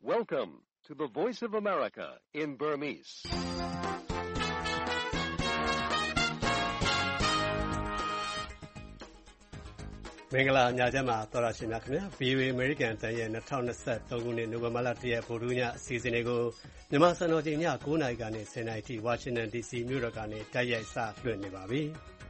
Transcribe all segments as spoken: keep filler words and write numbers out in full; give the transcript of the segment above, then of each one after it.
Welcome to the Voice of America in Burmese. ။မင်္ဂလာညချမ်းပါသောရရှင်များခင်ဗျာ ဗွီအိုအေ American တန်ရဲ့၂၀၂၃ခုနှစ်နိုဝင်ဘာလ၁ရက်ဗုဒ္ဓဟူးညအစီအစဉ်လေးကိုမြန်မာစံတော်ချိန်ည၉နာရီကနေ၁၀နာရီထိဝါရှင်တန် ဒီစီ မြို့တော်ကနေတိုက်ရိုက်စလွှင့်နေပါပြီ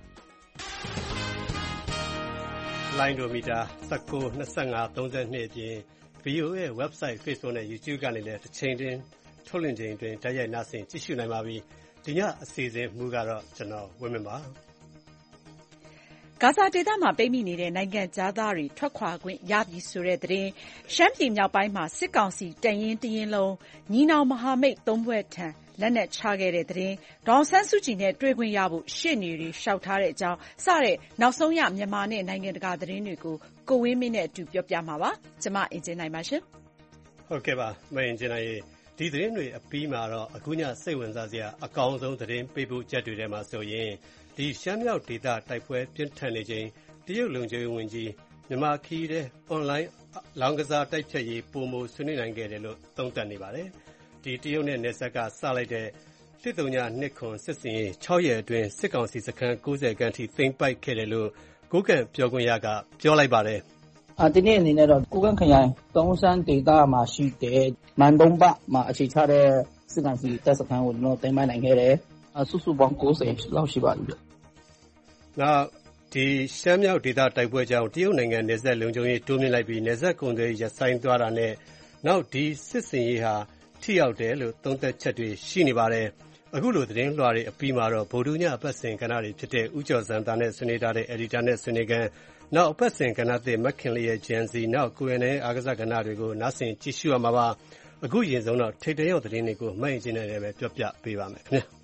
။လိုင်းဒိုမီတာ၁၉ ၂၅ ၃၂အပြင် ဗွီအိုအေ website Facebook နဲ့ YouTube ကနေလည်းတစ်ချိန်တွင်ထုတ်လွှင့်ချိန်တွင်တိုက်ရိုက်နားဆင်ကြည့်ရှုနိုင်ပါပြီ။ဒီညအစီအစဉ်မူကတော့ကျွန်တော်ဝင်းမင်းပါ။ဂါဇာဒေသမှာပိတ်မိနေတဲ့နိုင်ငံခြားသားတွေထွက်ခွာခွင့်ရပြီဆိုတဲ့သတင်း၊ရှမ်းပြည်မြောက်ပိုင်းမှာစစ်ကောင်စီတပ်ရင်းတစ်ရင်းလုံးညီနောင်မဟာမိတ်သုံးဖွဲ့ထံလက်နက်ချခဲ့တဲ့သတင်း၊ဒေါ်အောင်ဆန်းစုကြည်နဲ့တွေ့ခွင့်ရဖို့ရှေ့နေတွေလျှောက်ထားတဲ့အကြောင်းစတဲ့နောက်ဆုံးရမြန်မာနဲ့နိုင်ငံတကာသတင်းတွေကိုကိုဝင်းမင်းနဲ့အတူပြောပြမှာပါ။ကျွန်မအင်ဂျင်နိုင်ပါရှင်။ဟုတ်ကဲ့ပါမအင်ဂျင်နိုင်ရေဒီသတင်းတွေအပြီးမှာတော့အခုညစိတ်ဝင်စားစရာအကောင်းဆုံးသတင်းပေးပို့ချက်တွေထဲမှာဆိုရင်ဒီရှမ်းမြောက်ဒေသတိုက်ပွဲပြင်းထန်နေချိန်တရုတ်လုံခြုံရေးဝန်ကြီးမြန်မာခီးတဲ့အွန်လိုင်းလောင်းကစားတိုက်ဖြတ်ရေးပုံမဆွေးနွေးနိုင်ခဲ့တယ်လို့သုံးသပ်နေပါတယ်။ဒီတရုတ်နဲ့နယ်စပ်ကစလိုက်တဲ့တစ်တုံညာနှစ်ခွန်စစ်စင်ရေး၆ရက်အတွင်းစစ်ကောင်စီစခန်း၉၀ခန်းထိသိမ်းပိုက်ခဲ့တယ်လို့ကိုကန့်ပြောခွင့်ရကပြောလိုက်ပါတယ်။အာဒီနေ့အနေနဲ့တော့ကိုကန့်ခရိုင်တုံးစန်းဒေသမှာရှိတဲ့မန်တုံးပမှာအခြေချတဲ့စစ်ကောင်စီတပ်စခန်းကိုကျွန်တော်သိမ်းပိုက်နိုင်ခဲ့တယ်။စုစုပေါင်း၉၀လောက်ရှိပါပြီ။နောက်ဒီရှမ်းမြောက်ဒေသတိုက်ပွဲကြောင့်တရုတ်နိုင်ငံနယ်စပ်လုံခြုံရေးတိုးမြှင့်လိုက်ပြီးနယ်စပ်ကုန်သွယ်ရေးရပ်ဆိုင်းသွားတာနဲ့နောက်ဒီစစ်စင်ရေးဟာထိရောက်တယ်လို့သုံးသပ်ချက်တွေရှိနေပါတယ်။အခုလိုသတင်းလွှာတွေအပြီးမှာတော့ဗိုလ်ဒူးညအပတ်စဉ်ကဏ္ဍတွေဖြစ်တဲ့ဦးကျော်ဇံသာနဲ့ဆွေးနွေးထားတဲ့ editor နဲ့ဆွေးနွေးခန်းနောက်အပတ်စဉ်ကဏ္ဍသစ်မခင်လေးရဲ့ Gen Z နောက်ကိုရနဲ့အားကစားကဏ္ဍတွေကိုနားဆင်ကြည့်ရှုရမှာပါ။အခုရင်ဆုံးတော့ထိပ်တရောက်သတင်းတွေကိုမှတ်ရင်ချင်းနဲ့ပဲပြောပြပေးပါမယ်ခင်ဗျာ။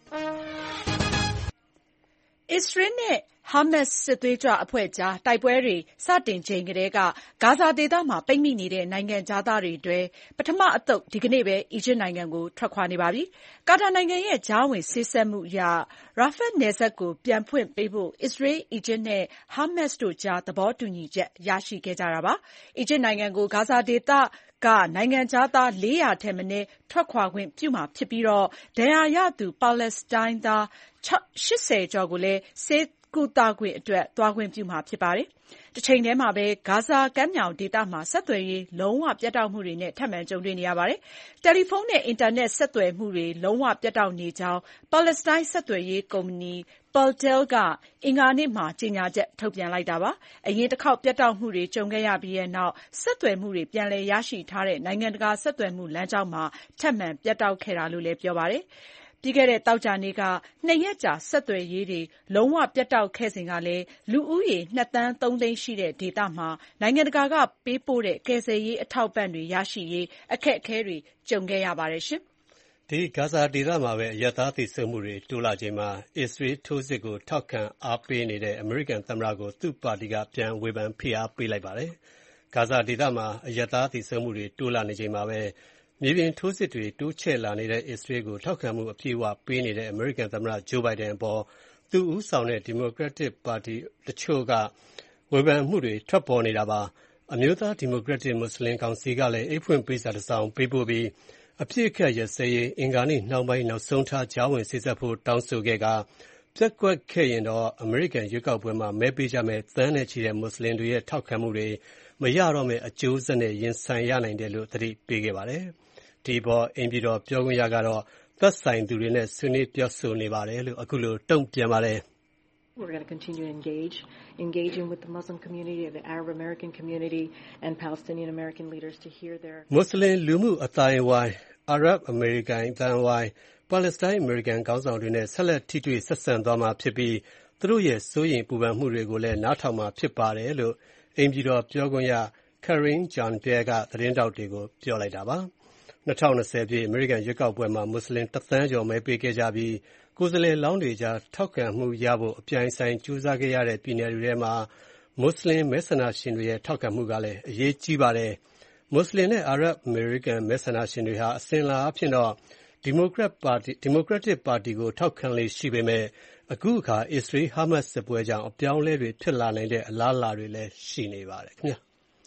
အစ္စရေးနဲ့ဟာမတ်စ်စစ်သွေးကြွအဖွဲ့ကြားတိုက်ပွဲတွေစတင်ချိန်ကတည်းကဂါဇာဒေသမှာပိတ်မိနေတဲ့နိုင်ငံခြားသားတွေအတွက်ပထမအသုတ်ဒီကနေ့ပဲအီဂျစ်နိုင်ငံကိုထွက်ခွာနေပါပြီ။ကာတာနိုင်ငံရဲ့ကြားဝင်စေ့စပ်မှုအရရာဖတ်နယ်စပ်ကိုပြန်ဖွင့်ပေးဖို့အစ္စရေး၊အီဂျစ်နဲ့ဟာမတ်စ်တို့ကြားသဘောတူညီချက်ရရှိခဲ့ကြတာပါ။အီဂျစ်နိုင်ငံကိုဂါဇာဒေသကနိုင်ငံခြားသားလေးရာထက်မနည်းထွက်ခွာခွင့်ပြုမှာဖြစ်ပြီးဒဏ်ရာရသူပါလက်စတိုင်းသားရှစ်ဆယ်ကျော်ကိုလည်းဆေးကုသခွင့်အတွက်သွားခွင့်ပြုမှာဖြစ်ပါတယ်။တချိန်တည်းမှာပဲဂါဇာကမ်းမြောင်ဒေသမှာဆက်သွယ်ရေးလုံးဝပြတ်တောက်မှုတွေနဲ့ထပ်မံကြုံတွေ့နေရပါတယ်။တယ်လီဖုန်းနဲ့အင်တာနက်ဆက်သွယ်မှုတွေလုံးဝပြတ်တောက်နေကြောင်းပါလက်စတိုင်းဆက်သွယ်ရေးကုမ္ပဏီPaltel ကအင်္ဂါနေ့မှာကြေညာချက်ထုတ်ပြန်လိုက်တာပါ။အရင်တစ်ခေါက်ပြတ်တောက်မှုတွေကြုံခဲ့ရပြီးတဲ့နောက်ဆက်သွယ်မှုတွေပြန်လည်ရရှိထားတဲ့နိုင်ငံတကာဆက်သွယ်မှုလမ်းကြောင်းမှာထပ်မံပြတ်တောက်ခဲ့တာလို့လည်းပြောပါတယ်။ပြီးခဲ့တဲ့သောကြာနေ့ကနှစ်ရက်ကြာဆက်သွယ်ရေးတွေလုံးဝပြတ်တောက်ခဲ့စဉ်ကလည်းလူဦးရေနှစ်သန်းသုံးသိန်းရှိတဲ့ဒေသမှာနိုင်ငံတကာကပေးပို့တဲ့ကယ်ဆယ်ရေးအထောက်အပံ့တွေရရှိရေးအခက်အခဲတွေကြုံခဲ့ရပါတယ်ရှင်။ဒီဂါဇာဒေသမှာပဲအရပ်သားသေဆုံးမှုတွေတိုးလာချိန်မှာအစ္စရေးထိုးစစ်ကိုထောက်ခံအားပေးနေတဲ့အမေရိကန်သမ္မတကိုသူ့ပါတီကပြန်ဝေဖန်ဖိအားပေးလိုက်ပါတယ်။ဂါဇာဒေသမှာအရပ်သားသေဆုံးမှုတွေတိုးလာနေချိန်မှာပဲမြေပြင်ထိုးစစ်တွေတိုးချဲ့လာနေတဲ့အစ္စရေးကိုထောက်ခံမှုအပြည့်အဝပေးနေတဲ့အမေရိကန်သမ္မတဂျိုးဘိုင်ဒန်အပေါ်သူဦးဆောင်တဲ့ဒီမိုကရက်တစ်ပါတီတချို့ကဝေဖန်မှုတွေထွက်ပေါ်နေတာပါ။အမျိုးသားဒီမိုကရက်တစ်မွတ်စလင်ကောင်စီကလည်းအိတ်ဖွင့်ပေးစာတစ်စောင်ပေးပို့ပြီးအပြည့်အခက်ရစရေးအင်္ဂါနေ့နှောင်းပိုင်းနောက်ဆုံးထားကြားဝင်စေ့စပ်ဖို့တောင်းဆိုခဲ့ကပြက်ကွက်ခဲ့ရင်တော့အမေရိကန်ရွေးကောက်ပွဲမှာမဲပေးကြမဲ့သန်းနဲ့ချီတဲ့မွတ်စလင်တွေရဲ့ထောက်ခံမှုတွေမရတော့မဲ့အကျိုးဆက်နဲ့ရင်ဆိုင်ရနိုင်တယ်လို့သတိပေးခဲ့ပါတယ်။ဒီပေါ်အိမ်ပြည်တော်ပြောခွင့်ရကတော့သက်ဆိုင်သူတွေနဲ့ဆွေးနွေးပြောဆိုနေပါတယ်လို့အခုလိုတုံ့ပြန်ပါတယ်။ We're going to continue to engage, engaging with the Muslim community, the Arab American community, and Palestinian American leaders to hear their မွတ်စလင်လူမှုအသိုင်းအဝိုင်း Arab American အသိုင်းအဝိုင်း Palestine American ခေါင်းဆောင်တွေနဲ့ဆက်လက်ထိတွေ့ဆက်ဆံသွားမှာဖြစ်ပြီးသူတို့ရဲ့စိုးရိမ်ပူပန်မှုတွေကိုလည်းနားထောင်မှာဖြစ်ပါတယ်လို့အိမ်ပြည်တော်ပြောခွင့်ရ Karine Jean-Pierre ကသတင်းတောက်တွေကိုပြောလိုက်တာပါ။၂၀၂၀ပြည့်အမေရိကန်ရွေးကောက်ပွဲမှာမွတ်စလင်တစ်သန်းကျော်မဲပေးခဲ့ကြပြီးကိုယ်စားလှယ်လောင်းတွေကြားထောက်ခံမှုရဖို့အပြိုင်ဆိုင်ကြိုးစားခဲ့ရတဲ့ပြည်နယ်တွေထဲမှာမွတ်စလင်မဲဆန္ဒရှင်တွေရဲ့ထောက်ခံမှုကလည်းအရေးကြီးပါတယ်။မွတ်စလင်နဲ့ Arab American မဲဆန္ဒရှင်တွေဟာအစဉ်အလာအဖြစ်တော့ဒီမိုကရက်ပါတီဒီမိုကရက်တစ်ပါတီကိုထောက်ခံလေ့ရှိပေမဲ့အခုအခါအစ္စရေးဟာမတ်စ်စစ်ပွဲကြောင့်အပြောင်းအလဲတွေဖြစ်လာနိုင်တဲ့အလားအလာတွေလည်းရှိနေပါတယ်ခင်ဗျာ။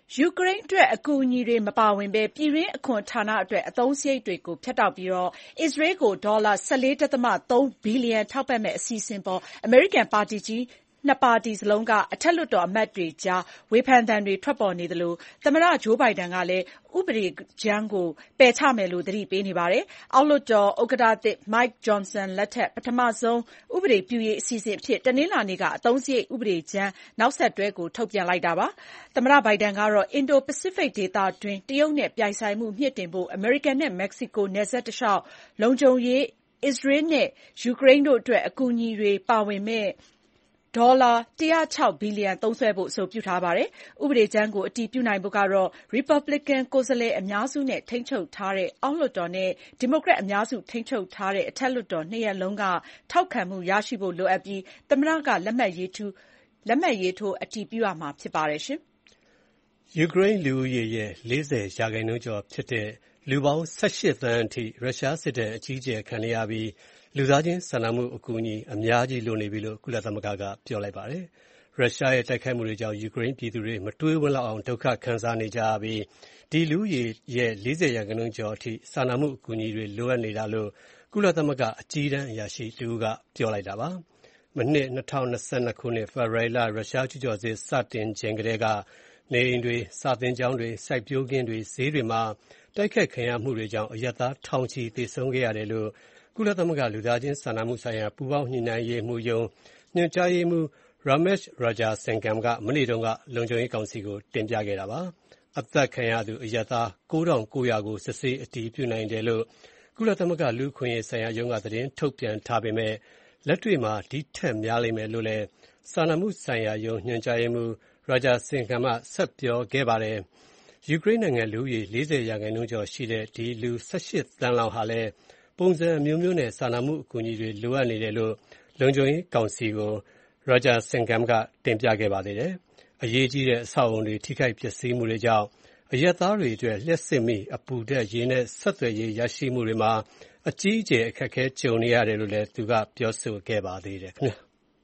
ယူကရိန်းအတွက်အကူအညီတွေမပါဝင်ဘဲပြည်တွင်းအခွန်ဌာနအတွက်အသုံးစရိတ်တွေကိုဖြတ်တောက်ပြီးအစ္စရေးကိုဒေါ်လာ ၁၄.၃ ဘီလီယံထောက်ပံ့မယ့်အစီအစဉ်အပေါ်အမေရိကန်ပါတီကြီးနှစ်ပါတီစလုံးကအထက်လွှတ်တော်အမတ်တွေကြားဝေဖန်သံတွေထွက်ပေါ်နေသလိုသမ္မတဂျိုးဘိုင်ဒန်ကလည်းဥပဒေကြမ်းကိုပယ်ချမယ်လို့သတိပေးနေပါတယ်။အောက်လွှတ်တော်ဥက္ကဋ္ဌသစ် Mike Johnson လက်ထက်ပထမဆုံးဥပဒေပြုရေးအစီအစဉ်အဖြစ်တနင်္လာနေ့ကအသုံးစရိတ်ဥပဒေကြမ်းနောက်ဆက်တွဲကိုထုတ်ပြန်လိုက်တာပါ။သမ္မတဘိုင်ဒန်ကတော့အင်ဒိုပစိဖိတ်ဒေသတွင်းတရုတ်နဲ့ပြိုင်ဆိုင်မှုမြှင့်တင်ဖို့အမေရိကန်နဲ့မက္ကဆီကိုနယ်စပ်တလျှောက်လုံခြုံရေးအစ္စရေးနဲ့ယူကရိန်းတို့အတွက်အကူအညီတွေပါဝင်မယ့်ဒေါ်လာ ၁၀၆ ဘီလီယံသုံးစွဲဖို့အဆိုပြုထားပါတယ်။ဥပဒေကြမ်းကိုအတည်ပြုနိုင်ဖို့ကတော့ရီပတ်ဘလစ်ကန်ကိုယ်စားလှယ်အများစုနဲ့ထိန်းချုပ်ထားတဲ့အောက်လွှတ်တော်နဲ့ဒီမိုကရက်အများစုထိန်းချုပ်ထားတဲ့အထက်လွှတ်တော်နှစ်ရပ်လုံးကထောက်ခံမှုရရှိဖို့လိုအပ်ပြီးသမ္မတကလက်မှတ်ရေးထိုးလက်မှတ်ရေးထိုးအတည်ပြုရမှာဖြစ်ပါတယ်။ယူကရိန်းလူဦးရေရဲ့လေးဆယ်ရာခိုင်နှုန်းကျော်ဖြစ်တဲ့လူပေါင်း၁၈သန်းအထိရုရှားစစ်တပ်အကြီးအကျယ်ခံနေရပြီးလူသားချင်းစာနာမှုအကူအညီအများကြီးလိုနေပြီလို့ကုလသမဂ္ဂကပြောလိုက်ပါတယ်။ရုရှားရဲ့တိုက်ခိုက်မှုတွေကြောင့်ယူကရိန်းပြည်သူတွေမတွေးဝံ့လောက်အောင်ဒုက္ခခံစားနေကြရပြီးဒီလူဦးရေရဲ့လေးဆယ်ရာခိုင်နှုန်းကျော်အထိစာနာမှုအကူအညီတွေလိုအပ်နေတာလို့ကုလသမဂ္ဂအကြီးတန်းအရာရှိတဦးကပြောလိုက်တာပါ။မနှစ်၂၀၂၂ခုနှစ်ဖေဖော်ဝါရီလရုရှားကျူးကျော်စစ်စတင်ချိန်ကတည်းကနေအိမ်တွေစာသင်ကျောင်းတွေစိုက်ပျိုးခင်းတွေဈေးတွေမှာတိုက်ခိုက်ခံရမှုတွေကြောင့်အရပ်သားထောင်ချီသေဆုံးခဲ့ရတယ်လို့ကုလသမဂ္ဂလူသားချင်းစာနာမှုဆိုင်ရာပူးပေါင်းညှိနှိုင်းရေးမှူးရုံးညွှန်ကြားရေးမှူး Ramesh Rajasankam ကမနေ့တုန်းကလုံခြုံရေးကောင်စီကိုတင်ပြခဲ့တာပါ။အသက်ခံရသူအရပ်သား၉ထောင်၉ရာကိုစစ်ဆေးအတည်ပြုနိုင်တယ်လို့ကုလသမဂ္ဂလူ့အခွင့်အရေးဆိုင်ရာရုံးကသတင်းထုတ်ပြန်ထားပေမဲ့လက်တွေ့မှာဒီထက်များလိမ့်မယ်လို့လည်းစာနာမှုဆိုင်ရာရုံးညွှန်ကြားရေးမှူး Rajasankam ကဆက်ပြောခဲ့ပါတယ်။ယူကရိန်းနိုင်ငံလူဦးရေလေးဆယ်ရာခိုင်နှုန်းကျော်ရှိတဲ့ဒီလူ၁၈သန်းလောက်ဟာလည်းပုံစံအမျိုးမျိုးနဲ့စာနာမှုအကူအညီတွေလိုအပ်နေတယ်လို့လုံခြုံရေးကောင်စီကို Rajasankam ကတင်ပြခဲ့ပါသေးတယ်။အရေးကြီးတဲ့အဆောက်အအုံတွေထိခိုက်ပျက်စီးမှုတွေကြောင့်အရပ်သားတွေအတွက်လျှပ်စစ်မီးအပူဓာတ်ရေနဲ့ဆက်သွယ်ရေးရရှိမှုတွေမှာအကြီးအကျယ်အခက်အခဲကြုံနေရတယ်လို့လည်းသူကပြောဆိုခဲ့ပါသေးတယ်ခင်ဗျာ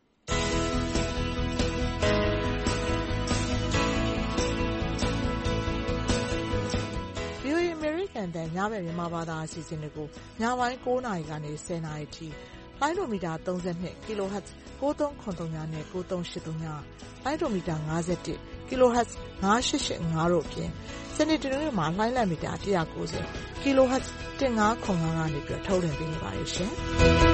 တန်ညဘက်မြန်မာဘာသာအစီအစဉ်တွေကိုညပိုင်း၉နာရီကနေ၁၀နာရီထိလိုင်းဒိုမီတာ၃၂ kHz ၉၃၇၃နဲ့၉၃၈၃ညလိုင်းဒိုမီတာ၅၁ kHz ၅၈၈၅တို့အပြင်စနေတနင်္ဂနွေမှာလိုင်းလံမီတာ၁၉၀ kHz ၁၅၇၅ကနေပြထုတ်လွှင့်ပေးနေပါတယ်ရှင်။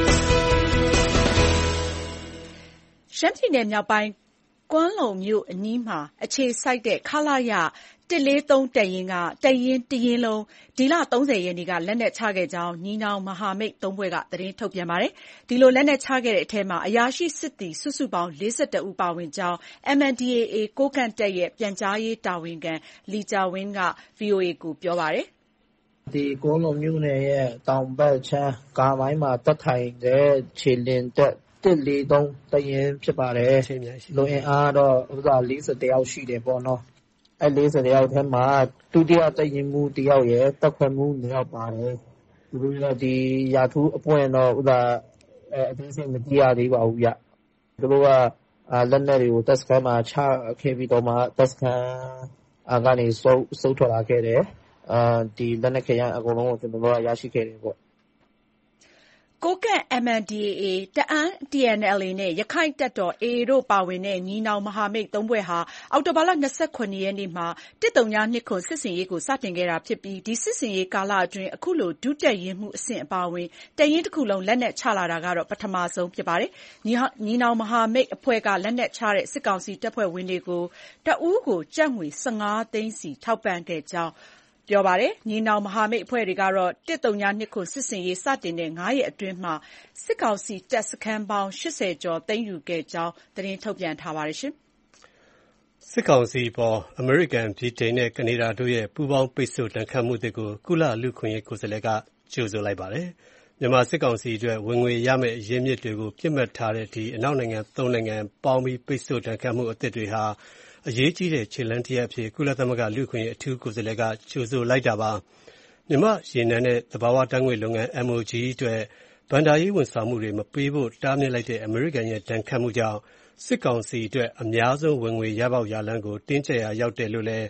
ရှမ်းပြည်နယ်မြောက်ပိုင်းကွမ်းလုံမြို့အနီးမှာအခြေစိုက်တဲ့ခလာရ၁၄၃တပ်ရင်းကတပ်ရင်းတရင်းလုံးဒီလ၃၀ရက်နေ့ကလက်နက်ချခဲ့ကြောင်းညီနောင်မဟာမိတ်သုံးဖွဲ့ကသတင်းထုတ်ပြန်ပါတယ်။ဒီလိုလက်နက်ချခဲ့တဲ့အထဲမှာအရာရှိစစ်သည်စုစုပေါင်း၄၁ဦးပါဝင်ကြောင်း M N D A A ကိုးကန့်တပ်ရဲ့ပြန်ကြားရေးတာဝန်ခံလီဂျာဝင်းက ဗွီအိုအေကိုပြောပါတယ်။ဒီကွမ်းလုံမြို့နယ်ရဲ့တောင်ဘက်ခြမ်းကားပိုင်းမှာတပ်ထိုင်တဲ့ခြေလျင်တပ်၁၄၃တပ်ရင်းဖြစ်ပါတယ်။လူအင်အားတော့ဥစ္စာ၄၁ယောက်ရှိတယ်ပေါ့နော်။အဲ၄၀ယောက်ထဲမှာဒုတိယတပ်ရင်းမှူးတယောက်ရယ်တပ်ခွဲမှူးနှစ်ယောက်ပါတယ်။သူတို့ကဒီရာထူးအပွင့်တော့ဥစ္စာအဲအသေးစိတ်မသိရသေးပါဘူးဗျ။သူတို့ကလက်နက်တွေကိုတပ်စခန်းမှာချခဲ့ပြီးတော့မှတပ်စခန်းကနေစုပ်စုပ်ထွက်လာခဲ့တယ်။အာဒီလက်နက်ခဲယမ်းအကုန်လုံးကိုကျွန်တော်တို့ကရရှိခဲ့တယ်ပေါ့။ကိုးကန့် M N D A A တအာင်း T N L A နဲ့ရခိုင့်တပ်တော် A A တို့ပါဝင်တဲ့ညီနောင်မဟာမိတ်သုံးဖွဲ့ဟာအောက်တိုဘာလ၂၇ရက်နေ့မှာ၁၀၂၇စစ်ဆင်ရေးကိုစတင်ခဲ့တာဖြစ်ပြီးဒီစစ်ဆင်ရေးကာလအတွင်းအခုလိုဒုတပ်ရင်းမှုအဆင့်အပါအဝင်တပ်ရင်းတစ်ခုလုံးလက်နက်ချလာတာကတော့ပထမဆုံးဖြစ်ပါတယ်။ညီနောင်မဟာမိတ်အဖွဲ့ကလက်နက်ချတဲ့စစ်ကောင်စီတပ်ဖွဲ့ဝင်တွေကိုတဦးကိုကျပ်ငွေ၁၅သိန်းစီထောက်ပံ့ခဲ့ကြောင်းပြောပါတယ်။ညီနောင်မဟာမိတ်အဖွဲ့တွေကတော့၁၀၂၇စစ်ဆင်ရေးစတင်တဲ့၅ရက်အတွင်းမှာစစ်ကောင်စီတပ်စခန်းပေါင်း၈၀ကျော်သိမ်းယူခဲ့ကြောင်းသတင်းထုတ်ပြန်ထားပါတယ်။စစ်ကောင်စီအပေါ်အမေရိကန်ဗြိတိန်နဲ့ကနေဒါတို့ရဲ့ပူးပေါင်းပိတ်ဆို့ဒဏ်ခတ်မှုတွေကိုကုလလူ့အခွင့်အရေးကိုယ်စားလှယ်ကကြိုဆိုလိုက်ပါတယ်။မြန်မာစစ်ကောင်စီအတွက်ဝင်ငွေရမယ့်ရင်းမြစ်တွေကိုပစ်မှတ်ထားတဲ့ဒီအနောက်နိုင်ငံသုံးနိုင်ငံပေါင်းပြီးပိတ်ဆို့ဒဏ်ခတ်မှုအသစ်တွေဟာအရေးကြီးတဲ့ခြေလှမ်းတစ်ရပ်အဖြစ်ကုလသမဂ္ဂလူ့အခွင့်အရေးအထူးကိုယ်စားလှယ်ကကြိုဆိုလိုက်တာပါ။မြန်မာ့ရေနံနဲ့သဘာဝဓာတ်ငွေ့လုပ်ငန်း M O G အတွက်ဘဏ္ဍာရေးဝန်ဆောင်မှုတွေမပေးဖို့တားမြစ်လိုက်တဲ့အမေရိကန်ရဲ့ဒဏ်ခတ်မှုကြောင့်စစ်ကောင်စီအတွက်အများဆုံးဝင်ငွေရပေါက်ရလမ်းကိုတင်းကျပ်ရာရောက်တယ်လို့လည်း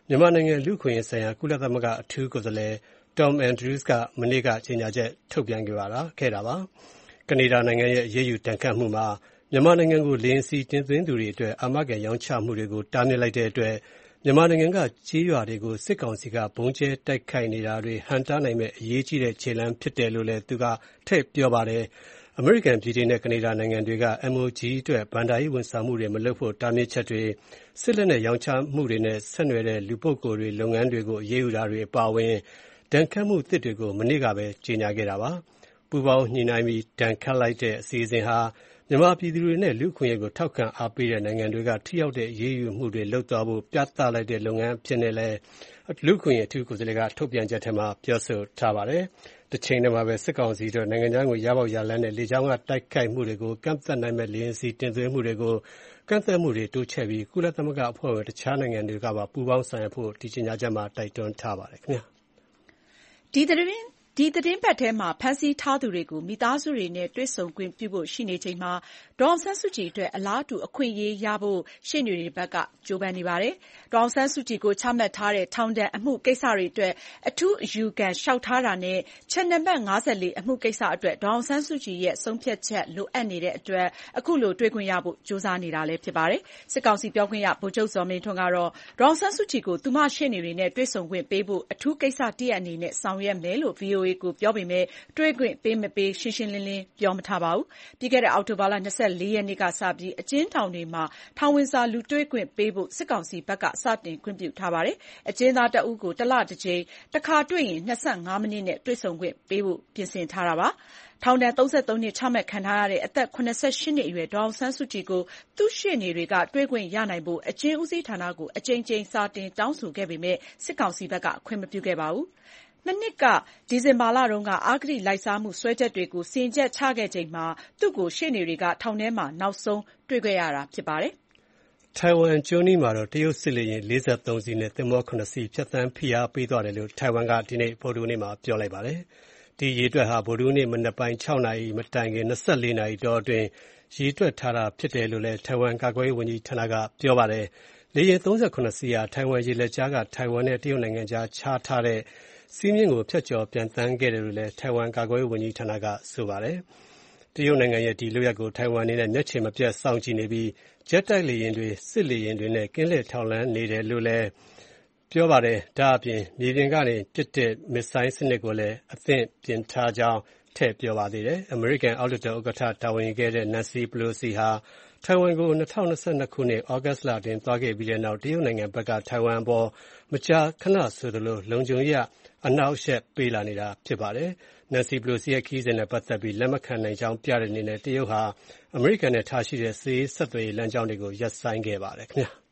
မြန်မာနိုင်ငံလူ့အခွင့်အရေးဆိုင်ရာကုလသမဂ္ဂအထူးကိုယ်စားလှယ် Tom Andrews ကမနေ့ကကြေညာချက်ထုတ်ပြန်ခဲ့တာပါ။ ကနေဒါနိုင်ငံရဲ့အရေးယူဒဏ်ခတ်မှုမှာမြန်မာနိုင်ငံကိုလေယာဉ်စီးတင်သွင်းသူတွေအတွက်အာမခံရောင်းချမှုတွေကိုတားမြစ်လိုက်တဲ့အတွက်မြန်မာနိုင်ငံကကျေးရွာတွေကိုစစ်ကောင်စီကဗုံးကျဲတိုက်ခိုက်နေတာတွေဟန့်တားနိုင်မယ့်အရေးကြီးတဲ့ခြေလှမ်းဖြစ်တယ်လို့လည်းသူကထည့်ပြောပါတယ်။ အမေရိကန်ဗြိတိန်နဲ့ကနေဒါနိုင်ငံတွေက M O G အတွက်ဘဏ္ဍာရေးဝန်ဆောင်မှုတွေမလုပ်ဖို့တားမြစ်ချက်တွေစစ်လက်နက်ရောင်းချမှုတွေနဲ့ဆက်နွယ်တဲ့လူပုဂ္ဂိုလ်တွေလုပ်ငန်းတွေကိုအရေးယူတာတွေအပါအဝင်ဒဏ်ခတ်မှုသစ်တွေကိုမနေ့ကပဲကြေညာခဲ့တာပါ။ပူးပေါင်းညှိနှိုင်းပြီးဒဏ်ခတ်လိုက်တဲ့အစီအစဉ်ဟာမြန်မာပြည်သူတွေနဲ့လူ့အခွင့်အရေးကိုထောက်ခံအားပေးတဲ့နိုင်ငံတွေကထိရောက်တဲ့အရေးယူမှုတွေလုပ်သွားဖို့ပြသလိုက်တဲ့လုပ်ငန်းအဖြစ်နဲ့လည်းလူ့အခွင့်အရေးအထူးကိုယ်စားလှယ်ကထုတ်ပြန်ချက်ထဲမှာပြောဆိုထားပါတယ်။တစ်ချိန်တည်းမှာပဲစစ်ကောင်စီတို့နိုင်ငံခြားကိုရပေါက်ရလမ်းနဲ့လေကြောင်းကတိုက်ခိုက်မှုတွေကိုကန့်သတ်နိုင်မဲ့လေယာဉ်စီတင်သွင်းမှုတွေကိုကန့်သတ်မှုတွေတိုးချဲ့ပြီးကုလသမဂ္ဂအဖွဲ့ဝင်တခြားနိုင်ငံတွေကပါပူးပေါင်းဆောင်ရွက်ဖို့ဒီကြေညာချက်မှာတိုက်တွန်းထားပါတယ်ခင်ဗျာ။ဒီသတင်းဒီသတင်းပတ်ထဲမှာဖမ်းဆီးထားသူတွေကိုမိသားစုတွေနဲ့တွေ့ဆုံခွင့်ပြုဖို့ရှိနေချိန်မှာဒေါ်အောင်ဆန်းစုကြည်အတွက်အလားတူအခွင့်အရေးရဖို့ရှေ့နေတွေဘက်ကကြိုးပမ်းနေပါတယ်။ဒေါ်အောင်ဆန်းစုကြည်ကိုချမှတ်ထားတဲ့ထောင်ဒဏ်အမှုကိစ္စတွေအတွက်အထူးအယူခံလျှောက်ထားတာနဲ့ချက်နံပါတ် ၅၄ အမှုကိစ္စအတွက်ဒေါ်အောင်ဆန်းစုကြည်ရဲ့ဆုံးဖြတ်ချက်လိုအပ်နေတဲ့အတွက်အခုလိုတွေ့ခွင့်ရဖို့ကြိုးစားနေတာလည်းဖြစ်ပါတယ်။စစ်ကောင်စီပြောခွင့်ရဗိုလ်ချုပ်ဇော်မင်းထွန်းကတော့ဒေါ်အောင်ဆန်းစုကြည်ကိုသူမရှေ့နေတွေနဲ့တွေ့ဆုံခွင့်ပေးဖို့အထူးကိစ္စတရပ်အနေနဲ့ဆောင်ရွက်မယ်လို့ ဗွီအိုအေ ကိုပြောပေမဲ့တွေ့ခွင့်ပေးမပေးရှင်းရှင်းလင်းလင်းပြောမထားပါဘူး။ပြီးခဲ့တဲ့အောက်တိုဘာလ၂၄ရက်နေ့ကစပြီးအကျဉ်းထောင်တွေမှာထောင်ဝင်စာလူတွေ့ခွင့်ပေးဖို့စစ်ကောင်စီဘက်ကစတင်ခွင့်ပြုထားပါတယ်။အကျဉ်းသားတဦးကိုတလတစ်ကြိမ်တစ်ခါတွေ့ရင်၂၅မိနစ်နဲ့တွေ့ဆုံခွင့်ပေးဖို့ပြင်ဆင်ထားတာပါ။ထောင်ဒဏ်၃၃နှစ်ချမှတ်ခံထားရတဲ့အသက်၇၈နှစ်အရွယ်ဒေါ်အောင်ဆန်းစုကြည်ကိုသူ့ရှေ့နေတွေကတွေ့ခွင့်ရနိုင်ဖို့အကျဉ်းဦးစီးဌာနကိုအကြိမ်ကြိမ်စာတင်တောင်းဆိုခဲ့ပေမဲ့စစ်ကောင်စီဘက်ကခွင့်မပြုခဲ့ပါဘူး။မနှစ်ကဒီဇင်ဘာလတုန်းကအဂတိလိုက်စားမှုစွဲချက်တွေကိုစီရင်ချက်ချခဲ့ချိန်မှာသူ့ကိုရှေ့နေတွေကထောင်ထဲမှာနောက်ဆုံးတွေ့ခဲ့ရတာဖြစ်ပါတယ်။ထိုင်ဝမ်ကျွန်းနီးမှာတော့တရုတ်စစ်လေယာဉ်လေးဆယ့်သုံးစီးနဲ့သင်္ဘောခုနှစ်စီးဖြတ်သန်းဖိအားပေးသွားတယ်လို့ထိုင်ဝမ်ကဒီနေ့ဗုဒ္ဓဟူးနေ့မှာပြောလိုက်ပါတယ်။ဒီရေတွက်ဟာဗုဒ္ဓဟူးနေ့မနက်ပိုင်း၆နာရီမတိုင်ခင်၂၄နာရီတောအတွင်းရေတွက်ထားတာဖြစ်တယ်လို့လည်းထိုင်ဝမ်ကာကွယ်ရေးဝန်ကြီးဌာနကပြောပါတယ်။လေယာဉ်၃၇စီးဟာထိုင်ဝမ်ရေလက်ကြားကထိုင်ဝမ်နဲ့တရုတ်နိုင်ငံကြားခြားထားတဲ့စီးမြင့်ကိုဖြတ်ကျော်ပြန်သန်းခဲ့တယ်လို့လည်းထိုင်ဝမ်ကာကွယ်ရေးဝန်ကြီးဌာနကဆိုပါတယ်။တရုတ်နိုင်ငံရဲ့ဒီလုပ်ရပ်ကိုထိုင်ဝမ်အနေနဲ့မျက်ခြေမပြတ်စောင့်ကြည့်နေပြီးဂျက်တိုက်လေယာဉ်တွေစစ်လေယာဉ်တွေနဲ့ကင်းလှည့်ထောက်လှမ်းနေတယ်လို့လည်းပြောပါတယ်။ဒါအပြင်မြေပြင်ကနေပစ်တဲ့မစ်ဆိုင်းစနစ်ကိုလည်းအသင့်ပြင်ထားကြောင်းထည့်ပြောပါသေးတယ်။အမေရိကန်အောက်လွှတ်တော်ဥက္ကဋ္ဌတာဝန်ယူခဲ့တဲ့ Nancy Pelosi ဟာထိုင်ဝမ်ကို၂၀၂၂ခုနှစ်ဩဂတ်လတွင်သွားခဲ့ပြီးတဲ့နောက်တရုတ်နိုင်ငံဘက်ကထိုင်ဝမ်အပေါ်မကြာခဏဆိုသလိုလုံခြုံရေးအနှောက်အယှက်ပေးလာနေတာဖြစ်ပါတယ်။ Nancy Pelosi ရဲ့ခရီးစဉ်နဲ့ပတ်သက်ပြီးလက်မခံနိုင်ကြောင်းပြတဲ့အနေနဲ့တရုတ်ဟာအမေရိကန်နဲ့ထားရှိတဲ့စစ်ရေးဆက်သွယ်ရေးလမ်းကြောင်းတွေကိုရပ်ဆိုင်းခဲ့ပါတယ်ခင်ဗျာ။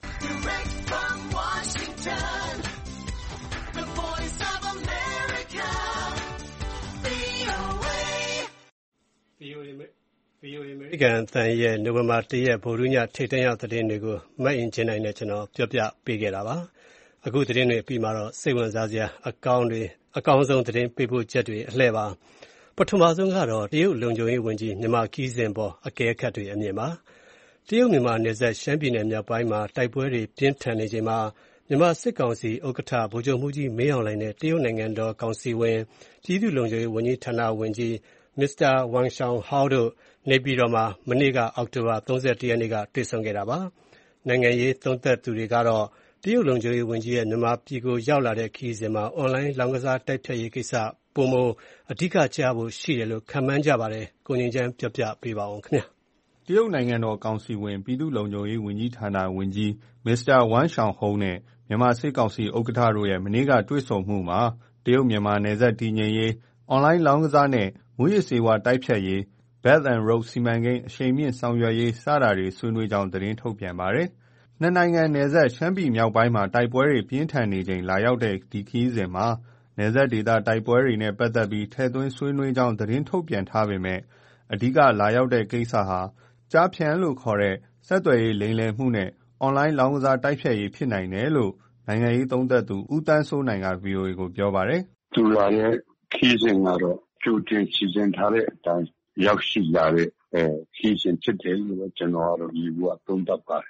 ဗွီအိုအေ အမေရိကန်အသံရဲ့နိုဝင်ဘာ၁ရက်ဗုဒ္ဓဟူးညထိပ်တန်းရောက်သတင်းတွေကိုမအင်ကြင်းနိုင်နဲ့ကျွန်တော်ပြောပြပေးခဲ့တာပါ။အခုသတင်းတွေပြီးမှတော့စိတ်ဝင်စားစရာအကောင်းတွေအကောင်းဆုံးသတင်းပေးပို့ချက်တွေအလှည့်ပါပထမဆုံးကတော့တရုတ်လုံခြုံရေးဝန်ကြီးမြန်မာခီးစဉ်ပေါ်အကဲခတ်တွေအမြင်ပါတရုတ်မြန်မာနယ်စပ်ရှမ်းပြည်နယ်မြောက်ပိုင်းမှာတိုက်ပွဲတွေပြင်းထန်နေချိန်မှာမြန်မာစစ်ကောင်စီဥက္ကဋ္ဌဗိုလ်ချုပ်မှူးကြီးမင်းအောင်လှိုင်နဲ့တရုတ်နိုင်ငံတော်ကောင်စီဝင်ပြည်သူ့လုံခြုံရေးဝန်ကြီးဌာနဝန်ကြီးမစ္စတာဝမ်ရှောင်ဟောင်းတို့နေပြည်တော်မှာမနေ့ကအောက်တိုဘာ၃၁ရက်နေ့ကတွေ့ဆုံခဲ့တာပါ။နိုင်ငံရေးသုံးသပ်သူတွေကတော့တရုတ်လုံခြုံရေးဝန်ကြီးရဲ့မြန်မာပြည်ကိုရောက်လာတဲ့ခရီးစဉ်မှာအွန်လိုင်းလောင်းကစားတိုက်ဖျက်ရေးကိစ္စပိုမိုအဓိကကျဖို့ရှိတယ်လို့ခန့်မှန်းကြပါတယ်။ကိုငြိမ်းချမ်းပြောပြပေးပါဦးခင်ဗျာ။တရုတ်နိုင်ငံတော်ကောင်စီဝင်ပြည်သူ့လုံခြုံရေးဝန်ကြီးဌာနဝန်ကြီးမစ္စတာဝမ်ရှောင်ဟုံးနဲ့မြန်မာစစ်ကောင်စီဥက္ကဋ္ဌတို့ရဲ့မနေ့ကတွေ့ဆုံမှုမှာတရုတ်မြန်မာနယ်စပ်တည်ငြိမ်ရေးအွန်လိုင်းလောင်းကစားနဲ့မူရစ်စေဝါတိုက်ဖျက်ရေး Belt and Road စီမံကိန်းအရှိန်မြင့်ဆောင်ရွက်ရေးစတာတွေဆွေးနွေးကြောင်းသတင်းထုတ်ပြန်ပါတယ်။နှစ်နိုင်ငံနယ်စပ်ရှမ်းပြည်မြောက်ပိုင်းမှာတိုက်ပွဲတွေပြင်းထန်နေချိန်လာရောက်တဲ့ဒီခရီးစဉ်မှာနယ်စပ်ဒေသတိုက်ပွဲတွေနဲ့ပတ်သက်ပြီးထည့်သွင်းဆွေးနွေးကြောင်းသတင်းထုတ်ပြန်ထားပေမဲ့အဓိကလာရောက်တဲ့ကိစ္စဟာကြားဖြန့်လို့ခေါ်တဲ့ဆက်သွယ်ရေးလိမ်လည်မှုနဲ့အွန်လိုင်းလောင်းကစားတိုက်ဖျက်ရေးဖြစ်နိုင်တယ်လို့နိုင်ငံရေးသုံးသပ်သူဦးတန်းစိုးနိုင်က ဗွီအိုအေကိုပြောပါတယ်။သူလာရဲ့ခရီးစဉ်ကတော့ကြိုတင်စီစဉ်ထားတဲ့အတိုင်းရောက်ရှိလာတဲ့အဲခီးရှင်ဖြစ်တယ်လို့ကျွန်တော်ကတော့ဒီဘုရားသုံးသပ်ပါတယ်တ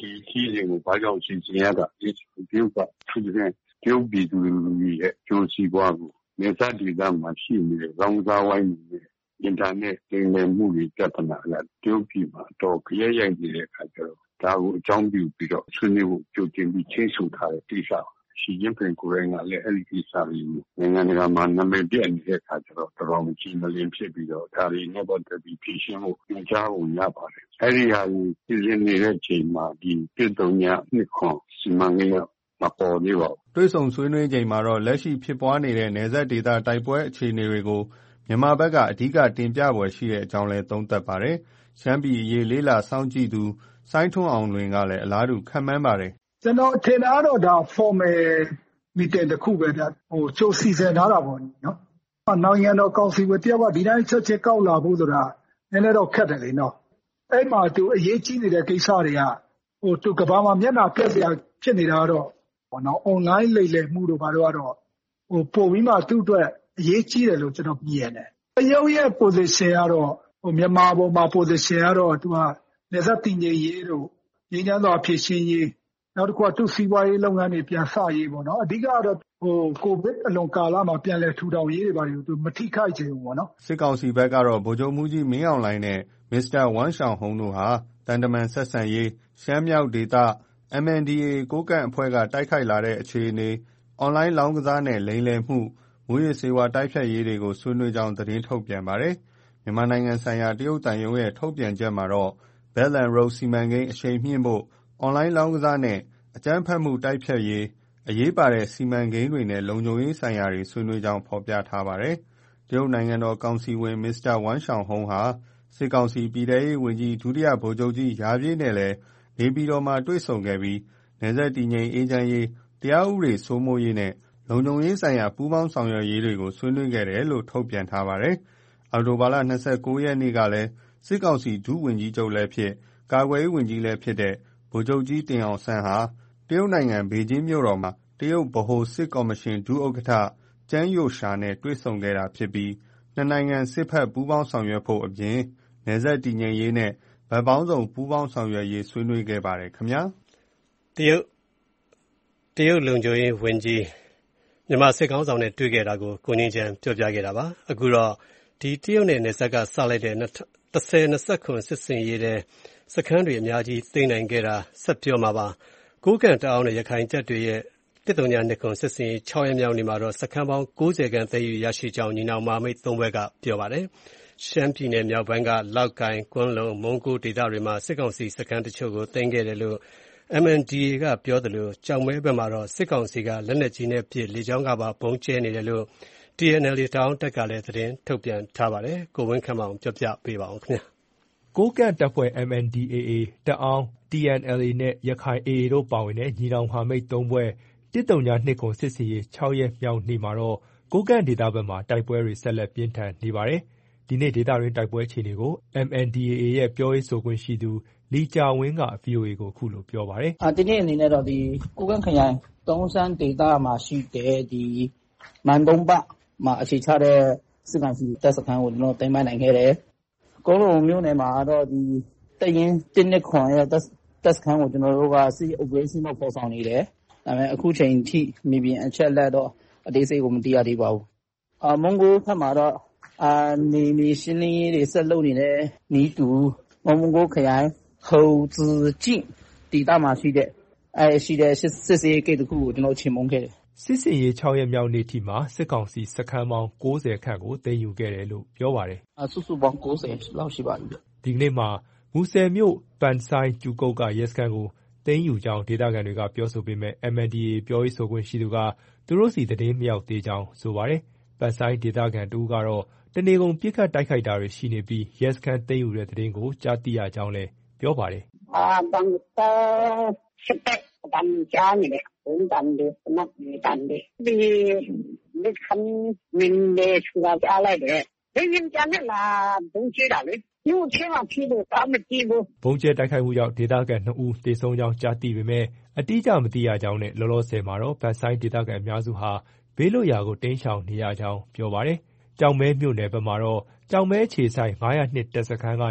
ဒီခီးစဉ်ကိုဘာကြောင့်စီစဉ်ရတာဒီတရုတ်ကသူတို့တရုတ်ပြည်သူတွေရဲ့ကြိုးစီပွားကိုနေစားဒေသမှာရှိနေတဲ့ရောင်းစားဝိုင်းတွေအင်တာနက်တင်လည်မှုတွေပြဿနာကတရုတ်ပြည်မှာတော့ကြရရိုက်နေတဲ့အခါကျတော့ဒါကိုအကြောင်းပြုပြီးတော့ဆွေးနွေးဖို့ကြိုတင်ပြီးချင်းဆိုထားတဲ့ကိစ္စရှီကျင်းပင်ကိုယ်တိုင်ကလည်းအဲ့ဒီကိစ္စကိုနိုင်ငံတကာမှာနာမည်ပြနေတဲ့အခါကျတော့တော်တော်ကြီးမလင်းဖြစ်ပြီးတော့ဒါတွေနဲ့ပတ်သက်ပြီးဖြေရှင်းဖို့ညွှန်ကြားဖို့ရပါတယ်အဲ့ဒီဟာကိုပြည်စင်နေတဲ့ချိန်မှာဒီပြည်တော်ညာနှစ်ခွန်စီမံကိန်းမပေါ်သေးပါဘူးတွေ့ဆုံဆွေးနွေးချိန်မှာတော့လက်ရှိဖြစ်ပွားနေတဲ့နယ်စပ်ဒေသတိုက်ပွဲအခြေအနေတွေကိုမြန်မာဘက်ကအဓိကတင်ပြပွဲရှိတဲ့အကြောင်းလည်းသုံးသပ်ပါတယ်ရှမ်းပြည်အရေးလေးလာစောင့်ကြည့်သူစိုင်းထွန်းအောင်လွင်ကလည်းအလားတူခန့်မှန်းပါတယ်ကျွန်တော်ထင်တာတော့ဒါ formal meeting တစ်ခုပဲဒါဟိုချိုးစီစဉ်ထားတာပေါ့နော်။နိုင်ငံတော်ကောင်စီဝတယောက်ကဒီတိုင်းချက်ချက်ကောက်လာဖို့ဆိုတာနည်းနည်းတော့ခက်တယ်လေနော်။အဲ့မှာသူအရေးကြီးနေတဲ့ကိစ္စတွေကဟိုသူကဘာမှမျက်နှာပြက်စရာဖြစ်နေတာတော့ဘောနော် online လိမ့်လည်မှုတို့ဘာလို့ကတော့ဟိုပို့ပြီးမှသူ့အတွက်အရေးကြီးတယ်လို့ကျွန်တော်မြင်တယ်။အယုံရဲ့ position ကတော့ဟိုမြန်မာပေါ်မှာ position ကတော့သူကနေစတင်ရေးတို့ရင်းနှီးသောအဖြစ်ရှင်းရေးနောက်တစ်ခုကသူ့စီးပွားရေးလုပ်ငန်းတွေပြန်စရေးပေါ့နော်အဓိကတော့ဟိုကိုဗစ်အလွန်ကာလမှာပြန်လဲထူထောင်ရေးတွေပါလို့သူမထိခိုက်ချင်ဘူးပေါ့နော်စစ်ကောင်စီဘက်ကတော့ဗိုလ်ချုပ်မှုကြီးမင်းအောင်လှိုင်နဲ့မစ္စတာဝမ်ရှောင်ဟုံးတို့ဟာတန်တမန်ဆက်ဆံရေးရှမ်းမြောက်ဒေသ M N D A ကိုကန့်အဖွဲ့ကတိုက်ခိုက်လာတဲ့အခြေအနေအွန်လိုင်းလောင်းကစားနဲ့လိမ်လည်မှုမူရစ်စေဝါတိုက်ဖြတ်ရေးတွေကိုဆွေးနွေးကြောင်းသတင်းထုတ်ပြန်ပါတယ်မြန်မာနိုင်ငံဆိုင်ရာတရုတ်တန်ယုံရဲ့ထုတ်ပြန်ချက်မှာတော့ Belt and Road စီမံကိန်းအရှိန်မြင့်ဖို့အွန်လိုင်းလောင်းကစားနဲ့အကြမ်းဖက်မှုတိုက်ဖျက်ရေးအရေးပါတဲ့စီမံကိန်းတွေနဲ့လုံခြုံရေးဆိုင်ရာတွေဆွေးနွေးကြောင်းဖော်ပြထားပါတယ်။တရုတ်နိုင်ငံတော်ကောင်စီဝင်မစ္စတာဝမ်ရှောင်ဟုံးဟာစစ်ကောင်စီပြည်ထရေးဝန်ကြီးဒုတိယဗိုလ်ချုပ်ကြီးရာပြည့်နဲ့လည်းနေပြည်တော်မှာတွေ့ဆုံခဲ့ပြီးနယ်စပ်တည်ငြိမ်အေးချမ်းရေးတရားဥပဒေစိုးမိုးရေးနဲ့လုံခြုံရေးဆိုင်ရာပူးပေါင်းဆောင်ရွက်ရေးတွေကိုဆွေးနွေးခဲ့တယ်လို့ထုတ်ပြန်ထားပါတယ်။အောက်တိုဘာလ၂၉ရက်နေ့ကလည်းစစ်ကောင်စီဒုဝန်ကြီးချုပ်လည်းဖြစ်ကာကွယ်ရေးဝန်ကြီးလည်းဖြစ်တဲ့ဗိုလ်ချုပ်ကြီးတင်အောင်ဆန်းဟာတရုတ်နိုင်ငံဘေကျင်းမြို့တော်မှာတရုတ်ဗဟိုစစ်ကော်မရှင်ဒုဥက္ကဋ္ဌကျန်းယိုရှာနဲ့တွေ့ဆုံခဲ့တာဖြစ်ပြီးနှစ်နိုင်ငံစစ်ဖက်ပူးပေါင်းဆောင်ရွက်ဖို့အပြင်နယ်စပ်တည်ငြိမ်ရေးနဲ့ဗတ်ပေါင်းစုံပူးပေါင်းဆောင်ရွက်ရေးဆွေးနွေးခဲ့ပါတယ်ခင်ဗျာတရုတ်တရုတ်လုံခြုံရေးဝန်ကြီးမြန်မာစစ်ကောင်ဆောင်နဲ့တွေ့ခဲ့တာကိုကိုငင်းချန်ပြောပြခဲ့တာပါအခုတော့ဒီတရုတ်နဲ့နယ်စပ်ကစလိုက်တဲ့၁၀၂၇စစ်စင်ရေးတဲ့စခန်းတွေအများကြီးသိမ်းနိုင်ခဲ့တာဆက်ပြောမှာပါကိုးကန့်တအောင်နဲ့ရခိုင်တပ်တွေရဲ့တစ်တုံညာနှစ်ခွန်စစ်စင်ရေး၆ရက်မြောက်နေ့မှာတော့စခန်းပေါင်း၉၀ခန့်သိမ်းယူရရှိကြောင်းညီနောင်မဟာမိတ်သုံးဘက်ကပြောပါတယ်ရှမ်းပြည်နယ်မြောက်ပိုင်းကလောက်ကိုင်ကွန်းလုံမုံကိုဒေသတွေမှာစစ်ကောင်စီစခန်းတချို့ကိုသိမ်းခဲ့တယ်လို့ M N D A ကပြောတယ်လို့ကြောင်မဲဘက်မှာတော့စစ်ကောင်စီကလက်နက်ကြီးနဲ့ပစ်လေကြောင်းကပါပုံကျဲနေတယ်လို့ T N L A တောင်းတက်ကလည်းသတင်းထုတ်ပြန်ထားပါတယ်ကိုဝင်းခန့်မောင်ပြောပြပေးပါအောင်ခင်ဗျာကိုးကန့်တပ်ဖွဲ့ M N D A A တအောင်း T N L A နဲ့ရခိုင် A A တို့ပါဝင်တဲ့ညီနောင်မဟာမိတ်သုံးဖွဲ့တစ်တုံညာနှစ်ခွန်စစ်စင်ရေး၆ရက်မြောက်နေ့မှာတော့ကိုးကန့်ဒေသဘက်မှာတိုက်ပွဲတွေဆက်လက်ပြင်းထန်နေပါတယ်ဒီနေ့ဒေသတွင်းတိုက်ပွဲအခြေအနေကို M N D A A ရဲ့ပြောရေးဆိုခွင့်ရှိသူလီကြာဝင်းက V O A ကိုအခုလိုပြောပါတယ်။ဒီနေ့အနေနဲ့တော့ဒီကိုးကန့်ခရိုင်တုံးစန်းဒေသမှာရှိတဲ့ဒီမန်တုံးပမှာအခြေချတဲ့စစ်ကောင်စီတပ်စခန်းကိုကျွန်တော်သိမ်းပိုက်နိုင်ခဲ့တယ်။ကုန်းလုံးမြို့နယ်မှာတော့ဒီတရင်တစ်နှစ်ခွန်ရဲ့တပ်စခန်းကိုကျွန်တော်တို့ကစစ် operation တော့ပေါ်ဆောင်နေတယ်။ဒါပေမဲ့အခုချိန်ထိမြေပြင်အချက်လက်တော့အသေးစိတ်ကိုမသိရသေးပါဘူး။အာမုံကိုဖက်မှာတော့အာနေမီရှင်းလင်းရေးတွေဆက်လုပ်နေတဲ့နီးတူမုံကိုခရိုင်ဟုံဇီကျင့်ဒေသမှာရှိတဲ့အဲရှိတဲ့စစ်စေးဂိတ်တစ်ခုကိုကျွန်တော်ချေမှုန်းခဲ့တယ်စစ်စင်ရေး၆ရက်မြောက်နေ့ထိမှာစစ်ကောင်စီစခန်းပေါင်း၉၀ခန့်ကိုသိမ်းယူခဲ့တယ်လို့ပြောပါတယ်အစုစုပေါင်း၉၀လောက်ရှိပါပြီဒီကနေ့မှာမူဆယ်မြို့ပန်ဆိုင်ကျူကုတ်ကရဲစခန်းကိုသိမ်းယူကြောင်းဒေသခံတွေကပြောဆိုပေမဲ့ M N D A ပြောရေးဆိုခွင့်ရှိသူကသူတို့စီသတင်းမရောက်သေးကြောင်းဆိုပါတယ်ပန်ဆိုင်ဒေသခံတူကတော့တနေကုန်ပြစ်ခတ်တိုက်ခိုက်တာတွေရှိနေပြီးရဲစခန်းသိမ်းယူတဲ့သတင်းကိုကြားသိရကြောင်းလည်းပြောပါတယ်အာဘန်တာစစ်တပ်တမ်းကြားနေတယ်ဘုံတန်တယ်နတ်နေတန်တယ်ဒီလက်ခံမင်းလေးဆိုတာကြားလိုက်တယ်ဒီရင်ကြမ်းလာဘုံချတာလေယူချင်မှဖြစ်လို့တာမကြည့်ဘူးဘုံကျဲတိုက်ခိုက်မှုကြောင့်ဒေသခံနှစ်ဦးတေဆုံးကြောင်းကြားသိပေမဲ့အတိအကျမသိရကြောင်းနဲ့လောလောဆယ်မှာတော့ဗတ်ဆိုင်ဒေသခံအများစုဟာဘေးလွတ်ရာကိုတင်းရှောင်နေရကြောင်းပြောပါတယ်ကြောင်မဲမြို့နယ်ဘက်မှာတော့ကြောင်မဲခြေဆိုင်၅၀၂တပ်စခန်းကနေ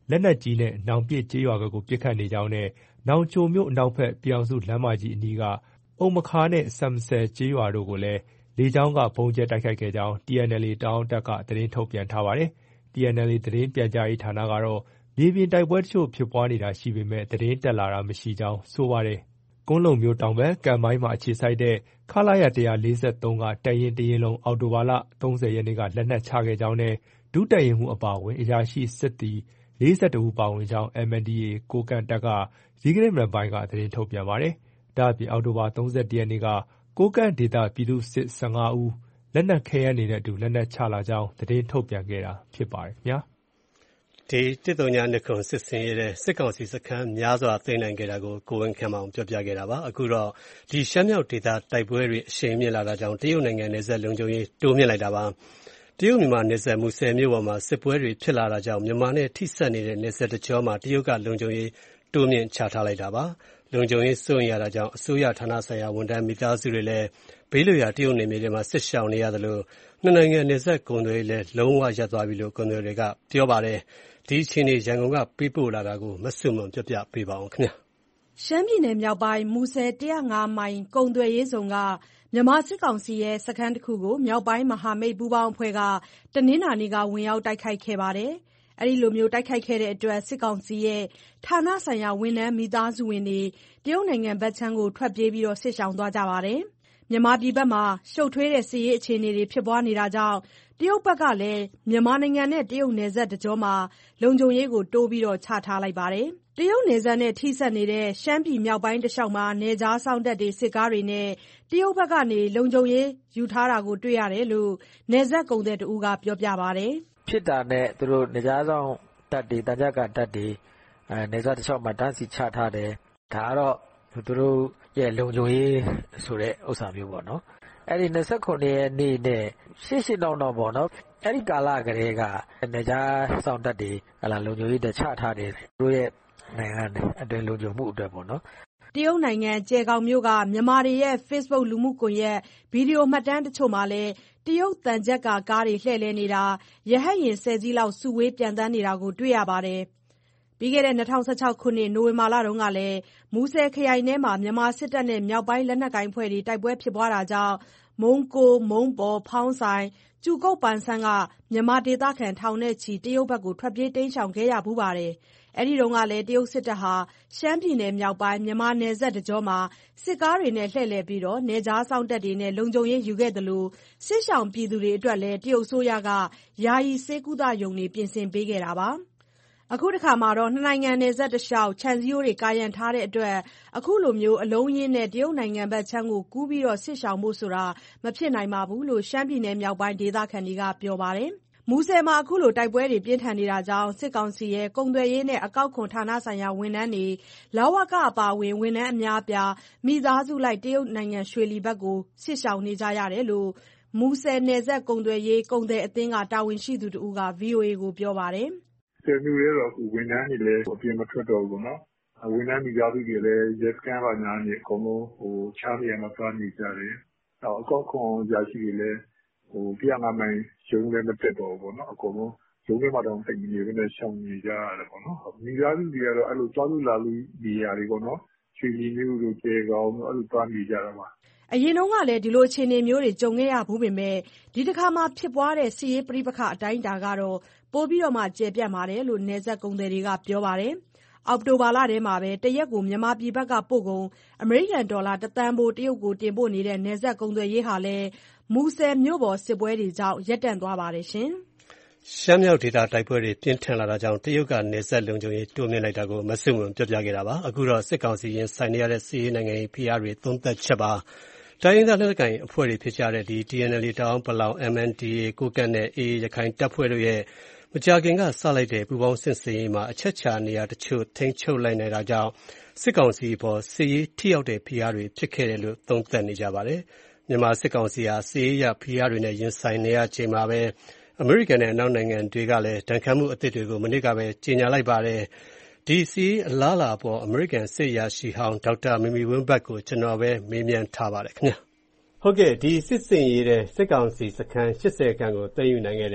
လက်နက်ကြီးနဲ့နောင်ပြည့်ကျေးရွာဘက်ကိုပစ်ခတ်နေကြောင်းနဲ့နောင်ချိုမြို့အနောက်ဘက်ပြည်ထောင်စုလမ်းမကြီးအနီးကအုံမခါနဲ့ဆမ်ဆယ်ကျေးရွာတို့ကိုလည်းလေကြောင်းကဗုံးကျဲတိုက်ခိုက်ခဲ့ကြောင်း T N L A တအာင်းတပ်ကသတင်းထုတ်ပြန်ထားပါတယ်။ T N L A သတင်းပြန်ကြားရေးဌာနကတော့မြေပြင်တိုက်ပွဲတချို့ဖြစ်ပွားနေတာရှိပေမဲ့သတင်းတက်လာတာမရှိကြောင်းဆိုပါတယ်။ကွမ်းလုံမြို့တောင်ဘက်ကန်မိုင်းမှာအခြေစိုက်တဲ့ခလရ၁၄၃ကတပ်ရင်းတရင်းလုံးအောက်တိုဘာလ၃၀ရက်နေ့ကလက်နက်ချခဲ့ကြောင်းနဲ့ဒုတပ်ရင်းမှူးအပါအဝင်အရာရှိစစ်သည်၄၁ဦးပါဝင်ကြောင်း M N D A ကိုးကန့်တပ်ကဒီကနေ့မနက်ပိုင်းကသတင်းထုတ်ပြန်ပါတယ်။ဒါ့အပြင်အောက်တိုဘာ၃၁ရက်နေ့ကကိုးကန့်ဒေသပြည်သူ့စစ်၁၅ဦးလက်နက်ခဲယမ်းတွေနဲ့အတူလက်နက်ချလာကြောင်းသတင်းထုတ်ပြန်ခဲ့တာဖြစ်ပါတယ်ခင်ဗျာ။ဒီတစ်တုံညာနှစ်ခုစစ်စင်ရတဲ့စစ်ကောင်စီစခန်းများစွာသိမ်းနိုင်ခဲ့တာကိုကိုဝင်ခံအောင်ပြောပြခဲ့တာပါအခုတော့ဒီရှမ်းမြောက်ဒေသတိုက်ပွဲတွေအရှိန်မြင့်လာတာကြောင့်တရုတ်နိုင်ငံနယ်စပ်လုံခြုံရေးတိုးမြင့်လိုက်တာပါတရုတ်မြန်မာနယ်စပ်မူဆယ်မြို့ပေါ်မှာစစ်ပွဲတွေဖြစ်လာတာကြောင့်မြန်မာနဲ့ထိစပ်နေတဲ့နယ်စပ်တကြောမှာတရုတ်ကလုံခြုံရေးတိုးမြင့်ချထားလိုက်တာပါလုံခြုံရေးစိုးရိမ်ရတာကြောင့်အစိုးရဌာနဆိုင်ရာဝန်ထမ်းမိသားစုတွေလည်းဘေးလွတ်ရာတရုတ်နယ်မြေတွေမှာစစ်ရှောင်နေရတယ်လို့နှစ်နိုင်ငံနယ်စပ်ကုန်သွယ်ရေးလည်းလုံးဝရပ်သွားပြီလို့ကုန်သွယ်တွေကပြောပါတယ်ဒီအချိန်นี้ရန်ကုန်ကပေးပို့လာတာကိုမဆုမွန်ပြပြပေးပါအောင်ခင်ဗျာရှမ်းပြည်နယ်မြောက်ပိုင်းမူဆယ်၁၀၅မိုင်ကုန်သွယ်ရေးဇုံကမြန်မာစစ်ကောင်စီရဲ့စခန်းတစ်ခုကိုမြောက်ပိုင်းမဟာမိတ်ပူးပေါင်းအဖွဲ့ကတနင်္လာနေ့ကဝင်ရောက်တိုက်ခိုက်ခဲ့ပါတယ်အဲ့ဒီလိုမျိုးတိုက်ခိုက်ခဲ့တဲ့အတွက်စစ်ကောင်စီရဲ့ဌာနဆိုင်ရာဝန်ထမ်းမိသားစုဝင်တွေတရုတ်နိုင်ငံဘက်ခြမ်းကိုထွက်ပြေးပြီးတော့စစ်ရှောင်သွားကြပါတယ်မြန်မာပြည်ဘက်မှာရှုပ်ထွေးတဲ့စစ်ရေးအခြေအနေတွေဖြစ်ပွားနေတာကြောင့်တရုတ်ဘက်ကလည်းမြန်မာနိုင်ငံနဲ့တရုတ်နယ်စပ်တကြောမှာလုံခြုံရေးကိုတိုးပြီးတော့ချထားလိုက်ပါတယ်တရုတ်နယ်စပ်နဲ့ထိစပ်နေတဲ့ရှမ်းပြည်မြောက်ပိုင်းတလျှောက်မှာနယ်ကြားစောင့်တပ်တွေစစ်ကားတွေနဲ့တရုတ်ဘက်ကနေလုံခြုံရေးယူထားတာကိုတွေ့ရတယ်လို့နယ်စပ်ကုန်သည်တဦးကပြောပြပါတယ်ဖြစ်တာနဲ့သူတို့နယ်ကြားစောင့်တပ်တွေတကြကတပ်တွေအဲနယ်စပ်တလျှောက်မှာတန်းစီချထားတယ်ဒါကတော့သူတို့ရဲ့လုံခြုံရေးဆိုတဲ့ဥစ္စာမျိုးပေါ့နော်အဲ့ဒီ၂၉ရက်နေ့နဲ့ရှေ့ရှေ့နောက်နောက်ပေါ့နော်အဲ့ဒီကာလကလေးကနေကြားစောင့်တက်တွေဟလာလုံခြုံရေးတချထားတယ်တို့ရဲ့နိုင်ငံအတွင်းလုံခြုံမှုအတွက်ပေါ့နော်တရုတ်နိုင်ငံကျယ်ခေါင်မြို့ကမြန်မာတွေရဲ့ Facebook လူမှုကွန်ရက်ဗီဒီယိုမှတ်တမ်းတချို့မှာလည်းတရုတ်တန်ကြပ်ကာကားတွေလှည့်လည်နေတာရဟတ်ယာဉ်ဆယ်စီးလောက်စုဝေးပြန်တန်းနေတာကိုတွေ့ရပါတယ်ပြီးခဲ့တဲ့၂၀၁၆ခုနှစ်နိုဝင်ဘာလတုန်းကလည်းမူဆယ်ခရိုင်ထဲမှာမြန်မာစစ်တပ်နဲ့မြောက်ပိုင်းလက်နက်ကိုင်ဖွဲ့တွေတိုက်ပွဲဖြစ်ပွားတာကြောင့်မုံကိုမုံပေါ်ဖောင်းဆိုင်ကျူကုတ်ပန်ဆန်းကမြန်မာဒေသခံထောင်နဲ့ချီတရုတ်ဘက်ကိုထွက်ပြေးတိမ်းရှောင်ခဲ့ရဘူးပါတယ်အဲ့ဒီတုန်းကလည်းတရုတ်စစ်တပ်ဟာရှမ်းပြည်နယ်မြောက်ပိုင်းမြန်မာနယ်စပ်တကြောမှာစစ်ကားတွေနဲ့လှည့်လည်ပြီးတော့နယ်ကြားစောင့်တပ်တွေနဲ့လုံခြုံရေးယူခဲ့တယ်လို့စစ်ရှောင်ပြည်သူတွေအတွက်လည်းတရုတ်အစိုးရကယာယီစေကူတာယုံတွေပြင်ဆင်ပေးခဲ့တာပါအခုတခါမှာတော့နှစ်နိုင်ငံနယ်စပ်တလျှောက်ခြံစည်းရိုးတွေကာရံထားတဲ့အတွက်အခုလိုမျိုးအလုံးရင်းနဲ့တရုတ်နိုင်ငံဘက်ခြမ်းကိုကူးပြီးတော့စစ်ရှောင်ဖို့ဆိုတာမဖြစ်နိုင်ပါဘူးလို့ရှမ်းပြည်နယ်မြောက်ပိုင်းဒေသခံတွေကပြောပါတယ်မူဆယ်မှာအခုလိုတိုက်ပွဲတွေပြင်းထန်နေတာကြောင့်စစ်ကောင်စီရဲ့ကုန်သွယ်ရေးနဲ့အကောက်ခွန်ဌာနဆိုင်ရာဝန်ထမ်းတွေလဝကအပါအဝင်ဝန်ထမ်းအများအပြားမိသားစုလိုက်တရုတ်နိုင်ငံရွှေလီဘက်ကိုစစ်ရှောင်နေကြရတယ်လို့မူဆယ်နယ်စပ်ကုန်သွယ်ရေးကုန်သည်အသင်းကတာဝန်ရှိသူတဦးက ဗွီအိုအေ ကိုပြောပါတယ်ဆယ်မျိုးရဲတော့အခုဝန်ထမ်းတွေလည်းအပြင်မထွက်တော့ဘူးနော်ဝန်ထမ်းမိသားစုတွေလည်းရက်စကန်ပါညာနေအကုန်လုံးဟိုချားနေရမှာသွားနေကြတယ်နောက်အကောက်ခွန်ရာရှိတွေလည်းဟိုပြရငါမိုင်ရုံးလည်းမတက်တော့ဘူးပေါ့နော်အကုန်လုံးရုံးထဲမှာတော့တိတ်နေပဲနဲ့ရှောင်နေကြရတယ်ပေါ့နော်မိသားစုတွေကတော့အဲ့လိုသွားလို့လာလို့နေရတယ်ပေါ့နော်ရွှေလီမျိုးတို့ကျေကောင်တို့အဲ့လိုသွားနေကြတာပါအရင်တုန်းကလည်းဒီလိုအခြေအနေမျိုးတွေကြုံခဲ့ရဘူးပေမဲ့ဒီတစ်ခါမှဖြစ်ပွားတဲ့စစ်ရေးပဋိပက္ခအတိုင်းအတာကတော့ပိုပြီးတော့မှကျေပြတ်မာတယ်လို့နယ်စပ်ကုန်သည်တွေကပြောပါတယ်။အောက်တိုဘာလထဲမှာပဲတရက်ကိုမြန်မာပြည်ဘက်ကပို့ကုန်အမေရိကန်ဒေါ်လာတစ်သန်းပိုတရုတ်ကိုတင်ပို့နေတဲ့နယ်စပ်ကုန်သွယ်ရေးဟာလည်းမူဆယ်မြို့ပေါ်စစ်ပွဲတွေကြောင့်ရပ်တန့်သွားပါတယ်ရှင်။ရှမ်းမြောက်ဒေသတိုက်ပွဲတွေပြင်းထန်လာတာကြောင့်တရုတ်ကနယ်စပ်လုံခြုံရေးတိုးမြင့်လိုက်တာကိုမဆုမွန်ပြောပြခဲ့တာပါ။အခုတော့စစ်ကောင်စီရင်ဆိုင်နေရတဲ့စစ်ရေးနိုင်ငံရေးဖိအားတွေသုံးသက်ချက်ပါတိုင်းရင်းသားလက်နက်ကိုင်အဖွဲ့တွေဖြစ်ကြတဲ့ဒီ T N L A တောင်ပလောင် M N D A ကိုကန့်နဲ့ A A ရခိုင်တပ်ဖွဲ့တို့ရဲ့မကြာခင်ကစလိုက်တဲ့ပူးပေါင်းစစ်ဆင်ရေးမှာအချက်ချာနေရာတချို့ထိန်းချုပ်လိုက်နိုင်တာကြောင့်စစ်ကောင်စီပေါ်စစ်ရေးထိရောက်တဲ့ဖိအားတွေဖြစ်ခဲ့တယ်လို့သုံးသပ်နေကြပါတယ်။မြန်မာစစ်ကောင်စီဟာစစ်ရေးရဖိအားတွေနဲ့ရင်ဆိုင်နေရချိန်မှာပဲအမေရိကန်နဲ့အနောက်နိုင်ငံတွေကလည်းဒဏ်ခတ်မှုအသစ်တွေကိုမနေ့ကပဲကြေညာလိုက်ပါတယ်။ဒီစီအလားလာပေါ်အမေရိကန်စစ်ရာရှိဟောင်းဒေါက်တာမီမီဝင်းဘတ်ကိုကျွန်တော်ပဲမေးမြန်းထားပါတယ်ခင်ဗျာဟုတ်ကဲ့ဒီစစ်စင်ရေးတဲ့စစ်ကောင်စီစခန်း၈၀ခန့်ကိုသိမ်းယူနိုင်ခဲ့တယ်လို့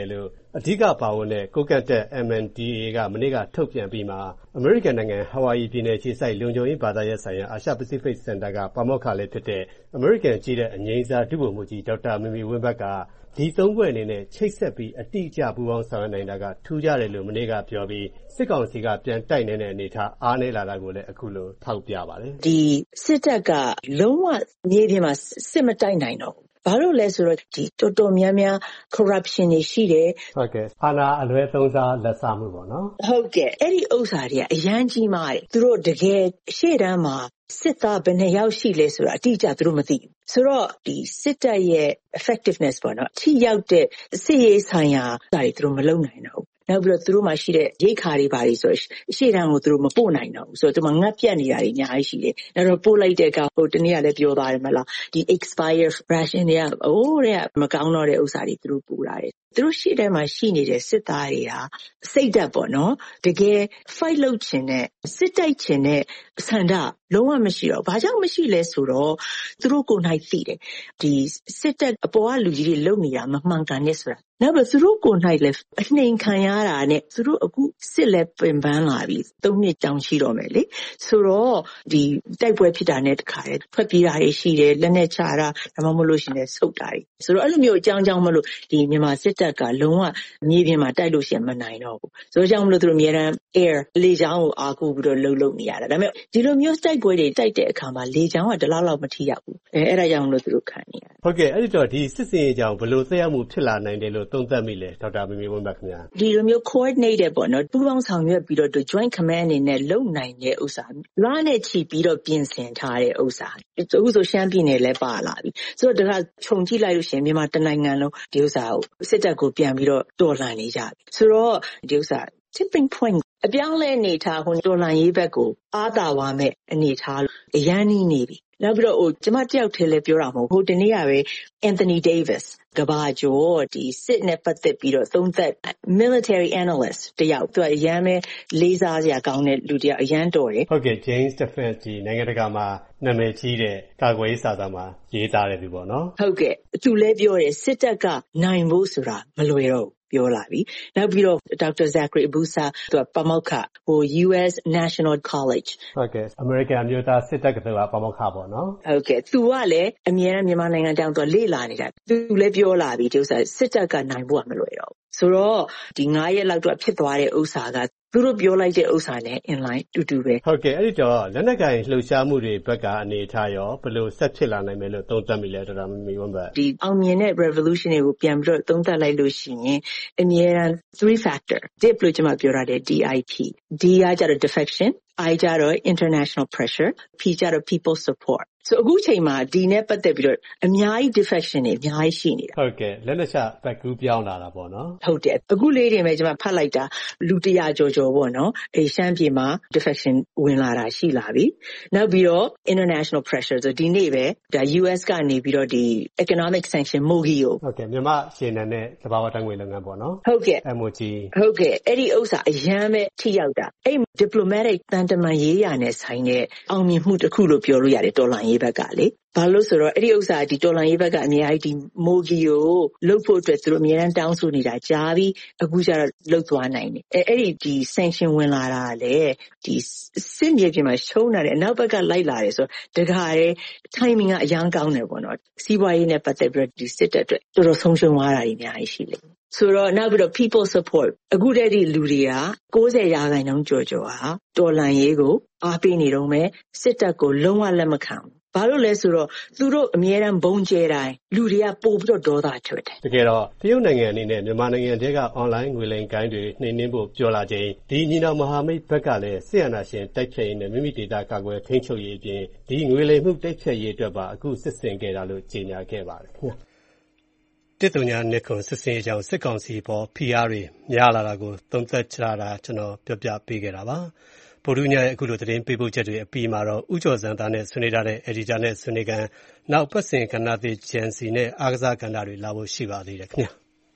အဓိကပါဝင်တဲ့ကိုကတ်တက် M N D A ကမနေ့ကထုတ်ပြန်ပြီးမှာအမေရိကန်နိုင်ငံဟာဝိုင်ယီပြည်နယ်ခြေစိုက်လုံခြုံရေးဘာသာရပ်ဆိုင်ရာအာရှပစိဖိတ်စင်တာကပါမောက္ခလည်းဖြစ်တဲ့အမေရိကန်ကြီးတဲ့အငြိမ်းစားဒုဗိုလ်မှူးကြီးဒေါက်တာမီမီဝင်းဘတ်ကဒီသုံးဘွဲ့အနေနဲ့ချိတ်ဆက်ပြီးအတိအကျပူးပေါင်းဆောင်ရွက်နိုင်တာကထူးခြားတယ်လို့မနေ့ကပြောပြီးစစ်ကောင်စီကပြန်တိုက်နေတဲ့အနေအထားအားနည်းလာတာကိုလည်းအခုလိုထောက်ပြပါတယ်ဒီစစ်တပ်ကလုံးဝမြေပြင်မှာစစ်မတိုက်နိုင်တော့ဘာလို့လဲဆိုတော့ဒီတော်တော်များများ corruption တွေရှိတယ်ဟုတ်ကဲ့အာဏာအလွဲသုံးစားလက်စားမှုပေါ့နော်ဟုတ်ကဲ့အဲ့ဒီဥစ္စာတွေကအရန်ကြီးမားတယ်သူတို့တကယ်ရှေ့တန်းမှာစစ်သားဘယ်နှယောက်ရှိလဲဆိုတာအတိအကျသူတို့မသိဘူးဆိုတော့ဒီစစ်တပ်ရဲ့ effectiveness ပေါ့နော်ထိရောက်တဲ့စစ်ရေးဆိုင်ရာဒါတွေသူတို့မလုပ်နိုင်တော့ဘူးနောက်ပြီးတော့သူတို့မှရှိတဲ့ရိတ်ခါတွေပါတွေဆိုရှေ့တန်းကိုသူတို့မပို့နိုင်တော့ဘူးဆိုတော့သူမှငတ်ပြတ်နေတာတွေအများကြီးရှိတယ်။နောက်တော့ပို့လိုက်တဲ့ကဟိုတနေ့ကလည်းပြောသွားတယ်မလားဒီ expire ration တွေကအိုးတဲ့မကောင်းတော့တဲ့ဥစ္စာတွေသူတို့ပို့လာတယ်။သူတို့ရှေ့တန်းမှာရှိနေတဲ့စစ်သားတွေဟာစိတ်ဓာတ်ပေါ့နော်တကယ် fight လုပ်ချင်တဲ့စစ်တိုက်ချင်တဲ့ဆန္ဒလုံးဝမရှိတော့ဘာကြောင့်မရှိလဲဆိုတော့သူတို့ကိုယ်၌သိတယ်ဒီစစ်တပ်အပေါ်ကလူကြီးတွေလုံနေတာမမှန်ကန်နဲ့ဆိုတာနောက်ပြီးသူတို့ကိုယ်၌လည်းအနှိမ်ခံရတာနဲ့သူတို့အခုစစ်လက်ပင်ပန်းလာပြီသုံးနှစ်တောင်ရှိတော့မယ်လေဆိုတော့ဒီတိုက်ပွဲဖြစ်တာနဲ့တခါလေထွက်ပြေးတာတွေရှိတယ်လက်နဲ့ချတာဒါမှမဟုတ်လို့ရှိရင်ဆုတ်တာတွေဆိုတော့အဲ့လိုမျိုးအကြောင်းကြောင့်မလို့ဒီမြန်မာစစ်တပ်ကလုံးဝမြေပြင်မှာတိုက်လို့ရှိရင်မနိုင်တော့ဘူးဆိုတော့ကြောင့်မလို့သူတို့အများအား air လေကြောင်းကိုအားကိုးပြီးတော့လှုပ်လှုပ်နေရတာဒါပေမဲ့ဒီလိုမျိုးတိုက်ပွဲတွေတိုက်တဲ့အခါမှာလေကြောင်းကတလောက်လောက်မထိရောက်ဘူးအဲအဲ့ဒါကြောင့်မလို့သူတို့ခံနေရတယ်ဟုတ်ကဲ့အဲ့ဒီတော့ဒီစစ်စင်ရေးကြောင့်ဘယ်လိုသက်ရောက်မှုဖြစ်လာနိုင်တယ်လို့သုံးသပ်မိလဲဒေါက်တာမီမီဝင်းဘတ်ခင်ဗျာဒီလိုမျိုး coordinated ပေါ့နော်ပူးပေါင်းဆောင်ရွက်ပြီးတော့ joint command အနေနဲ့လုပ်နိုင်တဲ့ဥစ္စာလာနဲ့ချီပြီးတော့ပြင်ဆင်ထားတဲ့ဥစ္စာအခုဆိုရှမ်းပြည်နယ်လည်းပါလာပြီဆိုတော့ဒါကခြုံကြည့်လိုက်လို့ရှိရင်မြန်မာတနိုင်ငံလုံးဒီဥစ္စာကိုစစ်တပ်ကိုပြန်ပြီးတော့တော်လှန်နေကြပြီဆိုတော့ဒီဥစ္စာ tipping point အပြောင်းလဲအနေထားဟိုတော်လှန်ရေးဘက်ကိုအားသာဝါမဲ့အနေထားအရန်နေနေပြီနောက်ပြီးတော့ဟိုကျမတယောက်တည်းလည်းပြောတာမဟုတ်ဟိုတနေ့ကပဲ Anthony Davis ကဘာကျော်ဒီစစ်နဲ့ပတ်သက်ပြီးတော့သုံးသက် military analyst တယောက်သူကအရန်ပဲလေးစားစရာကောင်းတဲ့လူတယောက်အရန်တော်တယ်ဟုတ်ကဲ့ James Defense ဒီနိုင်ငံတကာမှာနာမည်ကြီးတဲ့ကာကွယ်ရေးစာသားမှာရေးသားတယ်သူပေါ့နော်ဟုတ်ကဲ့သူလည်းပြောတယ်စစ်တပ်ကနိုင်ဖို့ဆိုတာမလွယ်တော့ပြောလာပြီနောက်ပြီးတော့ Doctor Zachary Abusa သူကပမောက္ခဟို U S National College ဟုတ်ကဲ့ American အမျိုးသားစစ်တပ်ကသူကပမောက္ခပေါ့နော်ဟုတ်ကဲ့သူကလည်းအမြဲတမ်းမြန်မာနိုင်ငံတောင်သူလေ့လာနေတာသူလည်းပြောလာပြီဒီဥစ္စာစစ်တပ်ကနိုင်ဖို့ကမလွယ်တော့ဘူးဆိုတော့ဒီnineရက်လောက်တော့ဖြစ်သွားတဲ့ဥစ္စာကသူတို့ပြောလိုက်တဲ့ဥစ္စာနဲ့ in line တူတူပဲဟုတ်ကဲ့အဲ့ဒီတော့လက်နက်ကိုင်လှုပ်ရှားမှုတွေဘက်ကအနေထားရောဘယ်လိုဆက်ဖြစ်လာနိုင်မယ်လို့သုံးသပ်မိလဲဒေါက်တာမီမီဝင်းဘတ်ဒီအောင်မြင်တဲ့ revolution တွေကိုပြန်ပြီးတော့သုံးသပ်လိုက်လို့ရှိရင်အမြဲတမ်း three factor တစ်လို့ကျွန်မပြောရတဲ့ D I P D ကကြတော့ defection I ကြတော့ international pressure P ကြတော့ people support so အခုချိန်မှာဒီနဲ့ပတ်သက်ပြီးတော့အများကြီး defection တွေအများကြီးရှိနေတာဟုတ်ကဲ့လက်နက်ချဘက်ကူးပြောင်းလာတာပေါ့နော်ဟုတ်တယ်အခုလေးတွေပဲကျွန်မဖတ်လိုက်တာလူတရာကျော်ကျော်ပေါ့နော်အဲရှမ်းပြည်မှာ defection ဝင်လာတာရှိလာပြီနောက်ပြီးတော့ international pressure ဆိုဒီနေ့ပဲဒါ U S ကနေပြီးတော့ဒီ economic sanction မိုဂီကိုဟုတ်ကဲ့မြန်မာရှင်းနေတဲ့သဘာဝတန်းငွေလုပ်ငန်းပေါ့နော်ဟုတ်ကဲ့ M O G ဟုတ်ကဲ့အဲ့ဒီဥစ္စာအရန်ပဲထိရောက်တာအဲ့ diplomatic တန်တမန်ရေးရာနဲ့ဆိုင်တဲ့အောင်မြင်မှုတစ်ခုလို့ပြောလို့ရတယ်တော်လှန်ရေးဘက်ကလေဘာလို့ဆိုတော့အဲ့ဒီဥစ္စာဒီတော်လှန်ရေးဘက်ကအများကြီးဒီမိုဂီကိုလှုပ်ဖို့အတွက်သူတို့အများအားတောင်းဆိုနေတာကြားပြီးအခုကျတော့လှုပ်သွားနိုင်တယ်အဲအဲ့ဒီဒီ sanction ဝင်လာတာလေဒီစစ်မြေပြင်မှာရှုံးလာတယ်အနောက်ဘက်ကလိုက်လာတယ်ဆိုတော့တခါတည်း timing ကအရန်ကောင်းတယ်ပေါ့နော်စီးပွားရေးနဲ့ပတ်သက်ပြီးဒီစစ်တပ်အတွက်တော်တော်ဆုံးရှုံးသွားတာတွေအများကြီးရှိတယ်ဆိုတော့နောက်ပြီးတော့ people support အခုတည်းဒီလူတွေကninetyရာခိုင်နှုန်းကျော်ကျော်ဟာတော်လှန်ရေးကိုအားပေးနေတော့မယ်စစ်တပ်ကိုလုံးဝလက်မခံဘူးဘာလို့လဲဆိုတော့သူတို့အမြဲတမ်းဘုံကျဲတိုင်းလူတွေကပို့ပြီးတော့ဒေါသထွက်တယ်တကယ်တော့တရုတ်နိုင်ငံအနေနဲ့မြန်မာနိုင်ငံတည်းက online ငွေလိမ်ကိုင်းတွေနှိမ်နင်းဖို့ပြောလာခြင်းဒီညီနောင်မဟာမိတ်ဘက်ကလည်းစစ်အာဏာရှင်တိုက်ဖျက်ရေးနဲ့မိမိဒေသကာကွယ်ထိန်းချုပ်ရေးအပြင်ဒီငွေလိမ်မှုတိုက်ဖျက်ရေးအတွက်ပါအခုစစ်ဆင်ခဲ့တာလို့ကြေညာခဲ့ပါတယ်ခင်ဗျာတစ်တုံညာနှစ်ခုစစ်စင်ကြောင့်စစ်ကောင်စီပေါ် P R တွေများလာတာကိုသုံးသပ်ကြတာကျွန်တော်ပြောပြပေးခဲ့တာပါဗုဒ္ဓညရဲ့အခုလိုသတင်းပေးပို့ချက်တွေအပြီးမှာတော့ဥကျော်စံသားနဲ့ဆွေးနွေးထားတဲ့ editor နဲ့ဆွေးနွေးကန်နောက်ပတ်စဉ်ကဏ္ဍသေး Jancy နဲ့အားကစားကဏ္ဍတွေလာဖို့ရှိပါသေးတယ်ခင်ဗျာ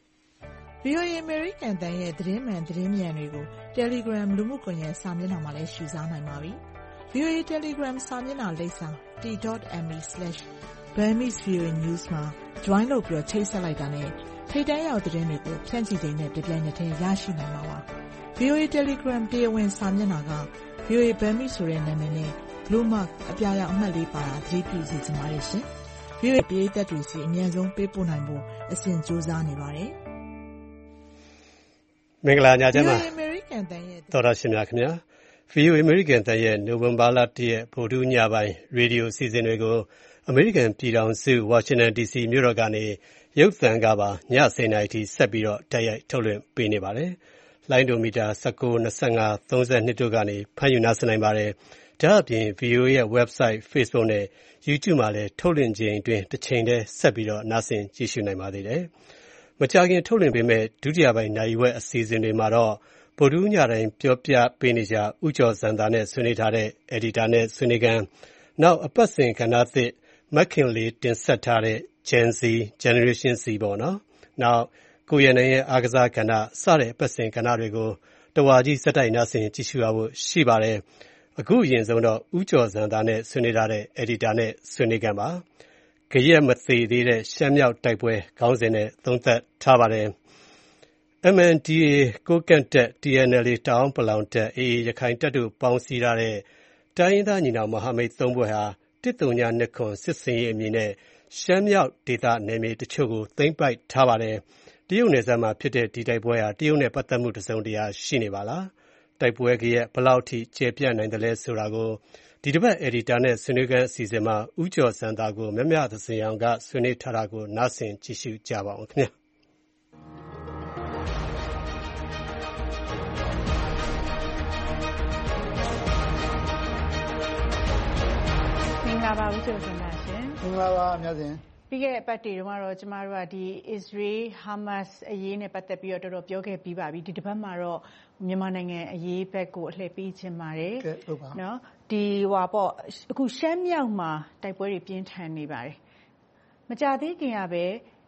V O A American တန်ရဲ့သတင်းမှန်သတင်းမြန်တွေကို Telegram လူမှုကွန်ရက်စာမျက်နှာမှာလည်းရှုစားနိုင်ပါပြီ V O A Telegram စာမျက်နှာလိပ်စာ t dot m e slash burmese voa news မှာ join လုပ်ပြီးချိတ်ဆက်လိုက်တာနဲ့ထိပ်တန်းရောက်သတင်းတွေကိုဖြန့်ချိချိန်နဲ့တပြိုင်နက်တည်းရရှိနိုင်မှာပါ။ ဗွီအိုအေ Telegram တရားဝင်စာမျက်နှာက ဗွီအိုအေ Burmese ဆိုတဲ့နာမည်နဲ့ Blue Mark အပြာရောင်အမှတ်လေးပါတာသတိပြုစီစဉ်ပါတယ်ရှင်။ ဗွီအိုအေပရိသတ်တွေစီအမြန်ဆုံးပေးပို့နိုင်ဖို့အစဉ်ကြိုးစားနေပါတယ်။မင်္ဂလာညချမ်းပါဗွီအိုအေ American တန်ရဲ့သောတာရှင်များခင်ဗျာ ဗွီအိုအေ American တန်ရဲ့နိုဝင်ဘာလတရက်ဗုဒ္ဓညပိုင်းရေဒီယိုအစီအစဉ်တွေကိုအမေရိကန်ပြည်ထောင်စုဝါရှင်တန် ဒီစီ မြို့တော်ကနေရုပ်သံကပါညဆယ်နာရီထိဆက်ပြီးတော့တိုက်ရိုက်ထုတ်လွှင့်ပေးနေပါတယ်။လိုင်းဒိုမီတာ၁၉ ၂၅ ၃၂တို့ကနေဖမ်းယူနားဆင်နိုင်ပါတယ်။ဒါ့အပြင် ဗီအိုအေ ရဲ့ website Facebook နဲ့ YouTube မှာလည်းထုတ်လွှင့်ချိန်အတွင်းတစ်ချိန်တည်းဆက်ပြီးတော့နားဆင်ကြည့်ရှုနိုင်ပါသေးတယ်။မကြာခင်ထုတ်လွှင့်ပေးမဲ့ဒုတိယပိုင်းနိုင်ဝက်အစီအစဉ်တွေမှာတော့ဗုဒ္ဓညတိုင်းပြောပြပေးနေကြဥကျော်ဇံသာနဲ့ဆွေးနွေးထားတဲ့ editor နဲ့ဆွေးနွေးခန်းနောက်အပတ်စဉ်ကဏ္ဍသစ်မခင်လေးတင်ဆက်ထားတဲ့ Gen Z Generation Z ပေါ့နော်နောက်ကိုရနိုင်ရဲ့အားကစားကဏ္ဍစတဲ့အပတ်စဉ်ကဏ္ဍတွေကိုတဝါကြီးစက်တိုက်နားဆင်ကြည့်ရှုရဖို့ရှိပါတယ်အခုအရင်ဆုံးတော့ဥကျော်ဇံသာနဲ့ဆွေးနွေးထားတဲ့ editor နဲ့ဆွေးနွေးခန်းပါကြရက်မသေးသေးတဲ့ရှမ်းမြောက်တိုက်ပွဲခေါင်းစဉ်နဲ့သုံးသပ်ထားပါတယ် M N D A ကိုကန့်တက် T N L A တောင်ပလောင်တက် A A ရခိုင်တပ်တို့ပေါင်းစည်းထားတဲ့တိုင်းရင်းသားညီနောင်မဟာမိတ်သုံးဘွဲ့ဟာတစ်တုံညာနှစ်ခွန်စစ်စင်ရေးအမည်နဲ့ရှမ်းမြောက်ဒေသနယ်မြေတချို့ကိုသိမ်းပိုက်ထားပါတယ်တရုတ်နယ်စပ်မှာဖြစ်တဲ့ဒီတိုက်ပွဲဟာတရုတ်နဲ့ပတ်သက်မှုတစုံတရာရှိနေပါလားတိုက်ပွဲကြီးရဲ့ဘလောက်ထိကျေပြန့်နိုင်တယ်လဲဆိုတာကိုဒီတစ်ပတ် editor နဲ့ဆွေးနွေးခန်းအစီအစဉ်မှာဥကျော်စံသာကိုမြမြသစင်အောင်ကဆွေးနွေးထားတာကိုနားဆင်ကြည့်ရှုကြပါအောင်ခင်ဗျာမင်္ဂလာပါဥကျော်စံသာရှင်မင်္ဂလာပါအများစဉ်ပြီးခဲ့တဲ့အပတ်တွေတုန်းကတော့ကျမတို့ကဒီ Israel Hamas အရေးနဲ့ပတ်သက်ပြီးတော့တော်တော်ပြောခဲ့ပြီးပါပြီဒီတစ်ပတ်မှာတော့မြန်မာနိုင်ငံအရေးဘက်ကိုအလှည့်ပေးခြင်းပါတယ်နော်ဒီဟွာပေါ့အခုရှမ်းမြောက်မှာတိုက်ပွဲတွေပြင်းထန်နေပါတယ်မကြသေးခင်ကပဲ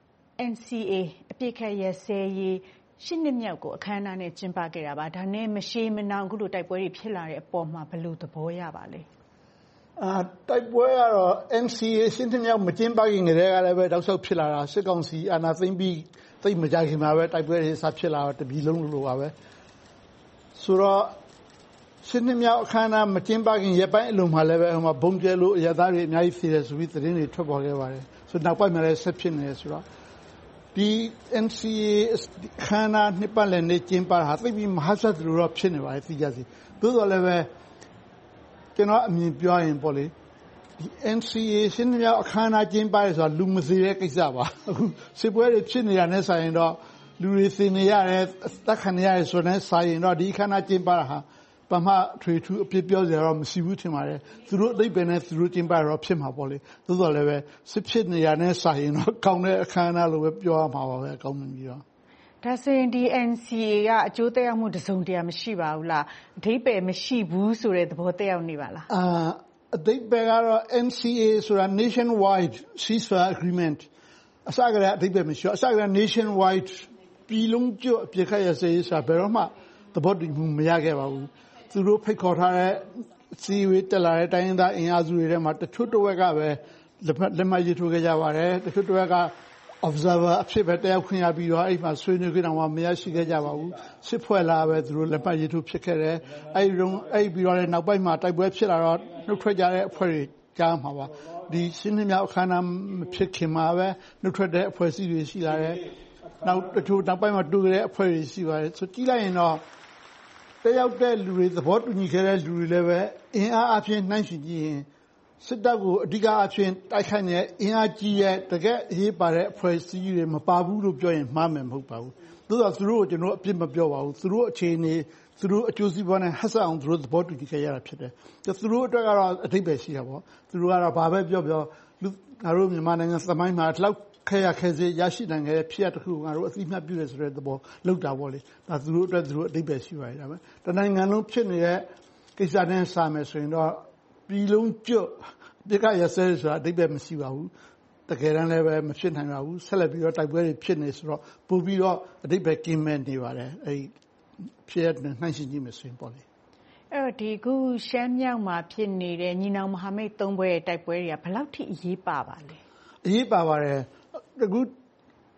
N C A အပြစ်ခတ်ရစဲရေးရှစ်နှစ်မြောက်ကိုအခမ်းအနားနဲ့ကျင်းပခဲ့တာပါဒါနဲ့မရှေးမနှောင်အခုလိုတိုက်ပွဲတွေဖြစ်လာတဲ့အပေါ်မှာဘယ်လိုသဘောရပါလဲအာတိုက်ပွဲကတော့ N C A ရှင်းထမြောက်မကျင်းပခင်ကတည်းကလည်းပဲတောက်လျှောက်ဖြစ်လာတာစစ်ကောင်စီအာဏာသိမ်းပြီးသိမကြခင်မှာပဲတိုက်ပွဲတွေစဖြစ်လာတော့တပြည်လုံးလိုပါပဲဆိုတော့ရှင်းထမြောက်အခမ်းအနားမကျင်းပခင်ရက်ပိုင်းအလိုမှာလည်းပဲဟိုမှာဘုံကျဲလို့အရသားတွေအများကြီးဖြစ်တယ်ဆိုပြီးသတင်းတွေထွက်ပေါ်ခဲ့ပါတယ်ဆိုနောက်ပိုင်းမှာလည်းဆက်ဖြစ်နေတယ်ဆိုတော့ဒီ N C A အခမ်းအနားနှစ်ပတ်လည်နေ့ကျင်းပတာသိပြီးမဟာဆက်သူတော့ဖြစ်နေပါတယ်သိကြစီသို့တော်လည်းပဲကျွန်တော်အမြင်ပြောရင်ပေါ့လေဒီ N C A ရှင်းမြောက်အခမ်းအနားကျင်းပရဲဆိုတာလူမစေတဲ့ကိစ္စပါအခုစစ်ပွဲတွေဖြစ်နေတာနဲ့ဆိုင်ရင်တော့လူတွေသိနေရတယ်တက်ခံနေရတယ်ဆိုတဲ့ဆိုင်ရင်တော့ဒီအခမ်းအနားကျင်းပတာဟာပမထွေထူးအပြစ်ပြောစရာတော့မရှိဘူးထင်ပါတယ်သူတို့အသိပင်နဲ့သူတို့ကျင်းပရတော့ဖြစ်မှာပေါ့လေသို့တော်လည်းပဲစစ်ဖြစ်နေရတဲ့ဆိုင်ရင်တော့ကောင်းတဲ့အခမ်းအနားလိုပဲပြောရမှာပါပဲအကောင်းမြင်ပြီးတော့ဒါဆိုရင်ဒီ N C A ကအကျိုးသက်ရောက်မှုတစုံတရာမရှိပါဘူးလားအဓိပ္ပာယ်မရှိဘူးဆိုတဲ့သဘောသက်ရောက်နေပါလားအာအဓိပ္ပာယ်ကတော့ N C A ဆိုတာ nationwide ceasefire agreement အစကတည်းကအဓိပ္ပာယ်မရှိဘူးအစကတည်းက nationwide ပြည်လုံးကျွတ်အပြစ်ခတ်ရစေးဆိုတာဘယ်တော့မှသဘောတူမှုမရခဲ့ပါဘူးသူတို့ဖိတ်ခေါ်ထားတဲ့စီဝေးတက်လာတဲ့တိုင်းရင်းသားအင်အားစုတွေထဲမှာတချို့တစ်ဝက်ကပဲလက်မှတ်ရေးထိုးခဲ့ကြပါတယ်တချို့တစ်ဝက်က observer အဖြစ်ပဲတယောက်ခွင့်ရပြီးတော့အဲ့မှာဆွေးနွေးကြတော့မရရှိခဲ့ကြပါဘူးစစ်ဖွဲ့လာပဲသူတို့လက်မှတ်ရေးထိုးဖြစ်ခဲ့တယ်အဲ့ဒီတော့အဲ့ပြီးတော့လည်းနောက်ပိုင်းမှာတိုက်ပွဲဖြစ်လာတော့နှုတ်ထွက်ကြတဲ့အဖွဲ့တွေကြားမှာပါဒီရှင်းနှစ်မြောက်အခမ်းအနားမဖြစ်ခင်မှာပဲနှုတ်ထွက်တဲ့အဖွဲ့အစည်းတွေရှိလာတယ်နောက်တချို့နောက်ပိုင်းမှာတူကြတဲ့အဖွဲ့တွေရှိပါတယ်ဆိုကြည့်လိုက်ရင်တော့တယောက်တဲ့လူတွေသဘောတူညီခဲ့တဲ့လူတွေလည်းပဲအင်အားအဖြစ်နှိုင်းယှဉ်ကြည့်ရင်စစ်တပ်ကိုအဓိကအဖြစ်တိုက်ခိုက်နေအင်အားကြီးရဲ့တကယ်အရေးပါတဲ့အဖွဲ့အစည်းတွေမပါဘူးလို့ပြောရင်မှားမယ်မဟုတ်ပါဘူးသို့သောသူတို့ကိုကျွန်တော်အပြစ်မပြောပါဘူးသူတို့အခြေအနေသူတို့အကျိုးစီးပွားနဲ့ဟပ်ဆက်အောင်သူတို့သဘောတူညီခဲ့ရတာဖြစ်တယ်သူတို့အတွက်ကတော့အဓိပ္ပာယ်ရှိတာပေါ့သူတို့ကတော့ဘာပဲပြောပြောလူငါတို့မြန်မာနိုင်ငံသမိုင်းမှာလောက်ခဲရခဲစေရရှိနိုင်ခဲ့တဲ့ဖြစ်ရတစ်ခုငါတို့အသိမှတ်ပြုတယ်ဆိုတဲ့သဘောလောက်တာပေါ့လေဒါသူတို့အတွက်သူတို့အဓိပ္ပာယ်ရှိပါတယ်ဒါပဲတနိုင်ငံလုံးဖြစ်နေတဲ့ကိစ္စနဲ့စာမယ်ဆိုရင်တော့ပြည်လုံးကျွတ်ပြကရစဲဆိုတာအဓိပ္ပာယ်မရှိပါဘူးတကယ်တမ်းလည်းပဲမဖြစ်နိုင်ပါဘူးဆက်လက်ပြီးတော့တိုက်ပွဲတွေဖြစ်နေဆိုတော့ပို့ပြီးတော့အဓိပ္ပာယ်ကင်းမဲ့နေပါတယ်အဲဒီဖြစ်ရတဲ့နှိုင်းယှဉ်ကြည့်မယ်ဆိုရင်ပေါ့လေအဲ့တော့ဒီခုရှမ်းမြောက်မှာဖြစ်နေတဲ့ညီနောင်မဟာမိတ်သုံးဘွဲ့ရဲ့တိုက်ပွဲတွေကဘယ်လောက်ထိအရေးပါပါလဲအရေးပါပါတယ်အခု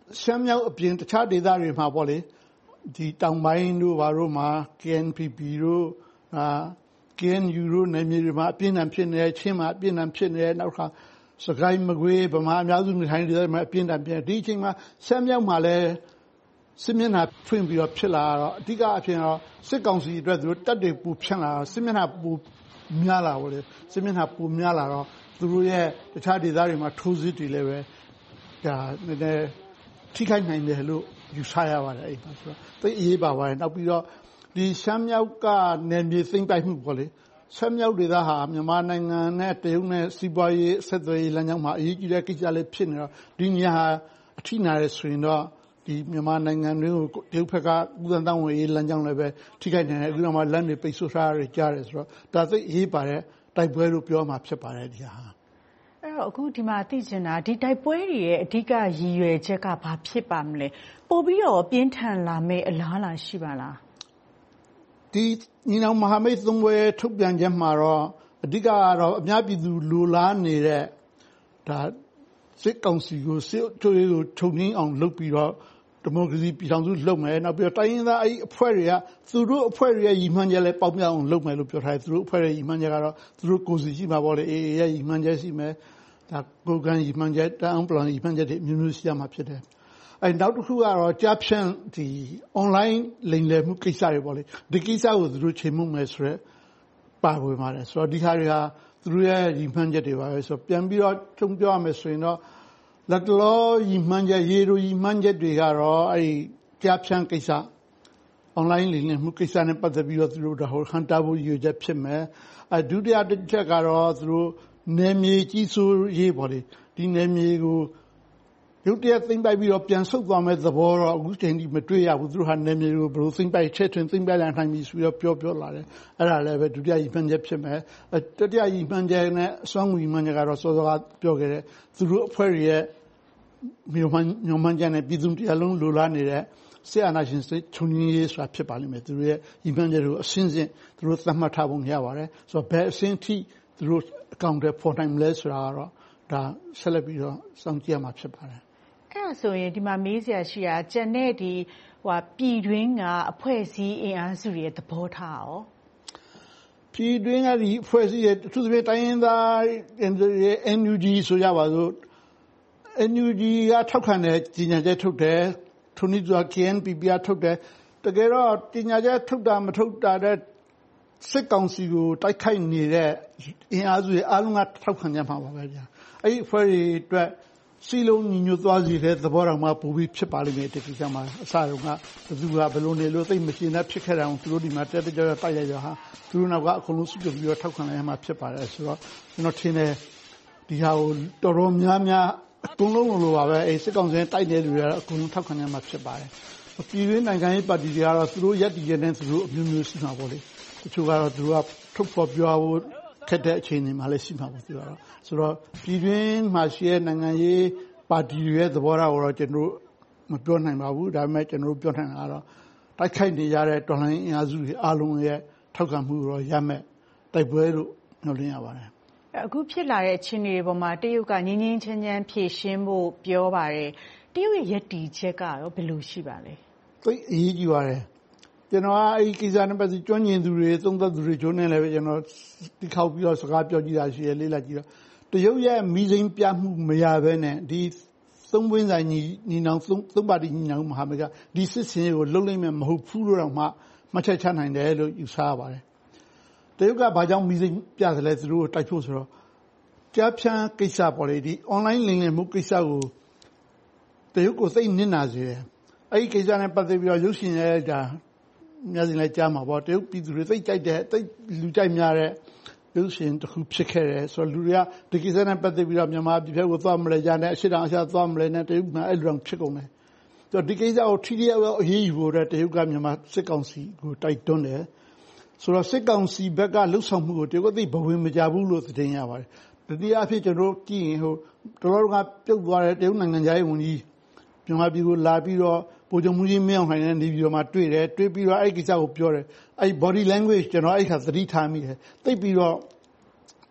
ရှမ်းမြောက်အပြင်တခြားဒေသတွေမှာပေါ့လေဒီတောင်ပိုင်းတို့ဘာတို့မှာ K N P P တို့အာ K N U တို့နယ်မြေတွေမှာအပြင်းထန်ဖြစ်နေတယ်ချင်းမှာအပြင်းထန်ဖြစ်နေတယ်နောက်ခါစကိုင်းမကွေးဗမာအများစုနေထိုင်နေတဲ့မှာအပြင်းထန်ဖြစ်ဒီအချိန်မှာရှမ်းမြောက်မှာလည်းစစ်မျက်နှာဖွင့်ပြီးတော့ဖြစ်လာတော့အဓိကအဖြစ်တော့စစ်ကောင်စီအတွက်သူတို့တပ်တွေပူဖြန့်လာစစ်မျက်နှာပူများလာပေါ့လေစစ်မျက်နှာပူများလာတော့သူတို့ရဲ့တခြားဒေသတွေမှာထိုးစစ်တွေလည်းပဲဒါနည်းနည်းထိခိုက်နိုင်တယ်လို့ယူဆရပါတယ်အဲ့ဒါဆိုတော့သိအရေးပါပါတယ်နောက်ပြီးတော့ဒီရှမ်းမြောက်ကနယ်မြေသိမ်းပိုက်မှုပေါ့လေရှမ်းမြောက်ဒေသဟာမြန်မာနိုင်ငံနဲ့တရုတ်နဲ့စီးပွားရေးဆက်သွယ်ရေးလမ်းကြောင်းမှာအရေးကြီးတဲ့ကိစ္စလေးဖြစ်နေတော့ဒီနေရာဟာအထိနာရဆိုရင်တော့ဒီမြန်မာနိုင်ငံတွေကိုတရုတ်ဘက်ကဥဒန်းတောင်းဝင်ရေးလမ်းကြောင်းလည်းပဲထိခိုက်နေတယ်အခုတော့မှလမ်းတွေပိတ်ဆို့ထားရကြားတယ်ဆိုတော့ဒါသိအရေးပါတဲ့တိုက်ပွဲလို့ပြောမှာဖြစ်ပါတယ်ဒီဟာအဲ့တော့အခုဒီမှာသိချင်တာဒီတိုက်ပွဲတွေရဲ့အဓိကရည်ရွယ်ချက်ကဘာဖြစ်ပါမလဲပို့ပြီးတော့ပြင်းထန်လာမယ့်အလားအလာရှိပါလားဒီညီနောင်မဟာမိတ်သုံးဘွဲထုတ်ပြန်ချက်မှာတော့အဓိကကတော့အများပြည်သူလိုလားနေတဲ့ဒါစစ်ကောင်စီကိုစစ်ထုတ်ရေးကိုထုံငင်းအောင်လုပ်ပြီးတော့ဒီမိုကရေစီပြည်ထောင်စုလုပ်မယ်နောက်ပြီးတော့တိုင်းရင်းသားအဲ့အဖွဲ့တွေကသူတို့အဖွဲ့တွေရဲ့ရည်မှန်းချက်လည်းပေါက်ပြအောင်လုပ်မယ်လို့ပြောထားတယ်သူတို့အဖွဲ့ရဲ့ရည်မှန်းချက်ကတော့သူတို့ကိုယ်စီရှိမှာပေါ့လေအေးရဲ့ရည်မှန်းချက်ရှိမယ်ဒါကိုယ်ကန်ရည်မှန်းချက်တန်းပလန်ရည်မှန်းချက်တွေမျိုးမျိုးရှိရမှာဖြစ်တယ်အဲ့နောက်တစ်ခုကတော့ကြားဖြန့်ဒီ online လိမ်လည်မှုကိစ္စတွေပေါ့လေဒီကိစ္စကိုသူတို့ချိန်မှုမယ်ဆိုတော့ပါဝင်ပါတယ်ဆိုတော့ဒီဟာတွေကသူတို့ရဲ့ရည်မှန်းချက်တွေပါပဲဆိုတော့ပြန်ပြီးတော့ထုံပြောရမယ်ဆိုရင်တော့လက်လောရည်မှန်းချက်ရေလိုရည်မှန်းချက်တွေကတော့အဲ့ဒီကြားဖြန့်ကိစ္စ online လိမ်လည်မှုကိစ္စနဲ့ပတ်သက်ပြီးတော့သူတို့ဟိုဟန်တာဖို့ရည်ချက်ဖြစ်မယ်အဒုတိယတစ်ချက်ကတော့သူတို့နယ်မြေကြီးစိုးရေးပေါ့လေဒီနယ်မြေကိုရုတ်တရက်သိမ့်ပိုက်ပြီးတော့ပြန်ဆုတ်သွားမဲ့သဘောတော့အခုချိန်ထိမတွေ့ရဘူးသူတို့ဟာနယ်မြေကိုဘယ်လိုသိမ့်ပိုက်ချက်ထွင်သိမ့်ပိုက်လာနိုင်ပြီဆိုပြီးတော့ပြောပြောလာတယ်အဲ့ဒါလည်းပဲဒုတိယရည်မှန်းချက်ဖြစ်မယ်တတိယရည်မှန်းချက်နဲ့အစွမ်းရည်မှန်းချက်ကတော့စောစောကပြောခဲ့တဲ့သူတို့အဖွဲ့ရဲ့မြို့မှန်မြို့မှန်ကျန်တဲ့ပြည်သူတရားလုံးလိုလားနေတဲ့ဆရာနာရှင်စိတ်ချုံရင်းရေးဆိုတာဖြစ်ပါလိမ့်မယ်သူတို့ရဲ့ရည်မှန်းချက်ကိုအရှင်းရှင်းသူတို့သတ်မှတ်ထားပုံရပါတယ်ဆိုတော့ဘယ်အဆင့်ထိသူတို့အကောင့်တွေပေါ်နိုင်မလဲဆိုတာကတော့ဒါဆက်လက်ပြီးတော့စောင့်ကြည့်ရမှာဖြစ်ပါတယ်အဲ့ဒါဆိုရင်ဒီမှာမေးစရာရှိတာကျန်တဲ့ဒီဟိုပြည်တွင်းကအဖွဲ့အစည်းအင်အားစုတွေရဲ့သဘောထားရောပြည်တွင်းကဒီအဖွဲ့အစည်းရဲ့သူတို့တိုင်းရင်းသား N U G ဆိုကြပါစို့ N U G ကထောက်ခံတဲ့ကြီးညာချက်ထုတ်တယ်ထိုနည်းသူက K N P P ကထုတ်တယ်တကယ်တော့ကြီးညာချက်ထုတ်တာမထုတ်တာတဲ့စစ်ကောင်စီကိုတိုက်ခိုက်နေတဲ့အင်အားစုတွေအားလုံးကထောက်ခံကြမှာပါပဲဗျာအဲ့ဒီအဖွဲ့တွေအတွက်စီလုံးညီညွတ်သွားစေတဲ့သဘောတော်မှာပိုပြီးဖြစ်ပါလိမ့်မယ်ဒီကိစ္စမှာအစတုန်းကဘယ်သူကဘယ်လိုနေလို့သိမရှင်းတဲ့ဖြစ်ခဲ့တယ်အောင်သူတို့ဒီမှာတက်တက်ကြွကြွတိုက်ရကြဟာသူတို့နောက်ကအကုန်လုံးစုပြုပြီးတော့ထောက်ခံလိုက်ရမှာဖြစ်ပါတယ်ဆိုတော့ကျွန်တော်ထင်တယ်ဒီဟာကိုတော်တော်များများအကုန်လုံးလိုပါပဲအဲစစ်ကောင်စီတိုက်တဲ့လူတွေကတော့အကုန်လုံးထောက်ခံရမှာဖြစ်ပါတယ်ပြည်တွင်းနိုင်ငံရေးပါတီတွေကတော့သူတို့ရက်တည်တဲ့သူတို့အမျိုးမျိုးရှိမှာပေါ့လေတချို့ကတော့သူတို့ကထုတ်ဖော်ပြောဖို့ခက်တဲ့အခြေအနေမှာလည်းရှိမှာပေါ့သူကတော့ဆိုတော့ပြည်တွင်းမှာရှိတဲ့နိုင်ငံရေးပါတီတွေရဲ့သဘောထားကိုတော့ကျွန်တော်မပြောနိုင်ပါဘူးဒါပေမဲ့ကျွန်တော်ပြောနိုင်တာကတော့တိုက်ခိုက်နေရတဲ့တော်လှန်ရေးအင်အားစုတွေအားလုံးရဲ့ထောက်ခံမှုတော့ရမယ်တိုက်ပွဲလို့ညွှန်လင်းရပါတယ်အခုဖြစ်လာတဲ့အခြေအနေတွေပေါ်မှာတရုတ်ကငင်းငင်းချမ်းချမ်းဖြေရှင်းဖို့ပြောပါတယ်တရုတ်ရဲ့ယက်တီချက်ကရောဘယ်လိုရှိပါလဲသိအရေးကြီးပါတယ်ကျွန်တော်ကအဲ့ဒီကိစ္စနဲ့ပတ်သက်ကျွမ်းကျင်သူတွေသုံးသပ်သူတွေဂျုံနဲ့လည်းပဲကျွန်တော်ဒီခောက်ပြီးတော့စကားပြောကြည့်တာရှိရလေးလိုက်ကြည့်တော့တရုတ်ရဲ့မိစိမ်းပြမှုမရဘဲနဲ့ဒီသုံးပွင့်ဆိုင်ညီညီနောင်သုံးသုံးပါတီညီနောင်မဟာမိတ်ကဒီစစ်စင်ကိုလုံးလိုက်မယ်မဟုတ်ဘူးလို့တော့မှမှတ်ချက်ချနိုင်တယ်လို့ယူဆရပါတယ်တရုတ်ကဘာကြောင့်မိစိမ်းပြသလဲသူတို့တိုက်ဖို့ဆိုတော့ကြားဖြန်းကိစ္စပေါ်လေဒီ online လိမ်လည်မှုကိစ္စကိုတရုတ်ကိုသိနစ်နာစေတယ်အဲ့ဒီကိစ္စနဲ့ပတ်သက်ပြီးတော့ရုပ်ရှင်ရဲ့ဒါများစင်လိုက်ကြားမှာပေါ့တရုတ်ပြည်သူတွေသိကြိုက်တဲ့သိလူကြိုက်များတဲ့ရုပ်ရှင်တစ်ခုဖြစ်ခဲ့တယ်ဆိုတော့လူတွေကဒီကိစ္စနဲ့ပတ်သက်ပြီးတော့မြန်မာပြည်ဖက်ကိုသွားမလဲကြနဲ့အရှိတောင်အရှာသွားမလဲနဲ့တရုတ်ကအဲ့လိုဖြစ်ကုန်တယ်ဆိုတော့ဒီကိစ္စကိုထိထိရောက်ရောက်အရေးယူဖို့တဲ့တရုတ်ကမြန်မာစစ်ကောင်စီကိုတိုက်တွန်းတယ်ဆိုတော့စစ်ကောင်စီဘက်ကလှုပ်ဆောင်မှုကိုတရုတ်ကသိဘဝင်မကြဘူးလို့သတင်းရပါတယ်တတိယအဖြစ်ကျွန်တော်ကြည့်ရင်ဟိုတော်တော်ကပြုတ်သွားတဲ့တရုတ်နိုင်ငံသားရေးဝန်ကြီးမြန်မာပြည်ကိုလာပြီးတော့ဗိုလ်ချုပ်မှုကြီးမင်းအောင်လှိုင်နဲ့နေပြီးတော့မှတွေ့တယ်တွေ့ပြီးတော့အဲ့ဒီကိစ္စကိုပြောတယ်အဲ့ body language ကျွန်တော်အဲ့ခါသတိထားမိတယ်သိပြီးတော့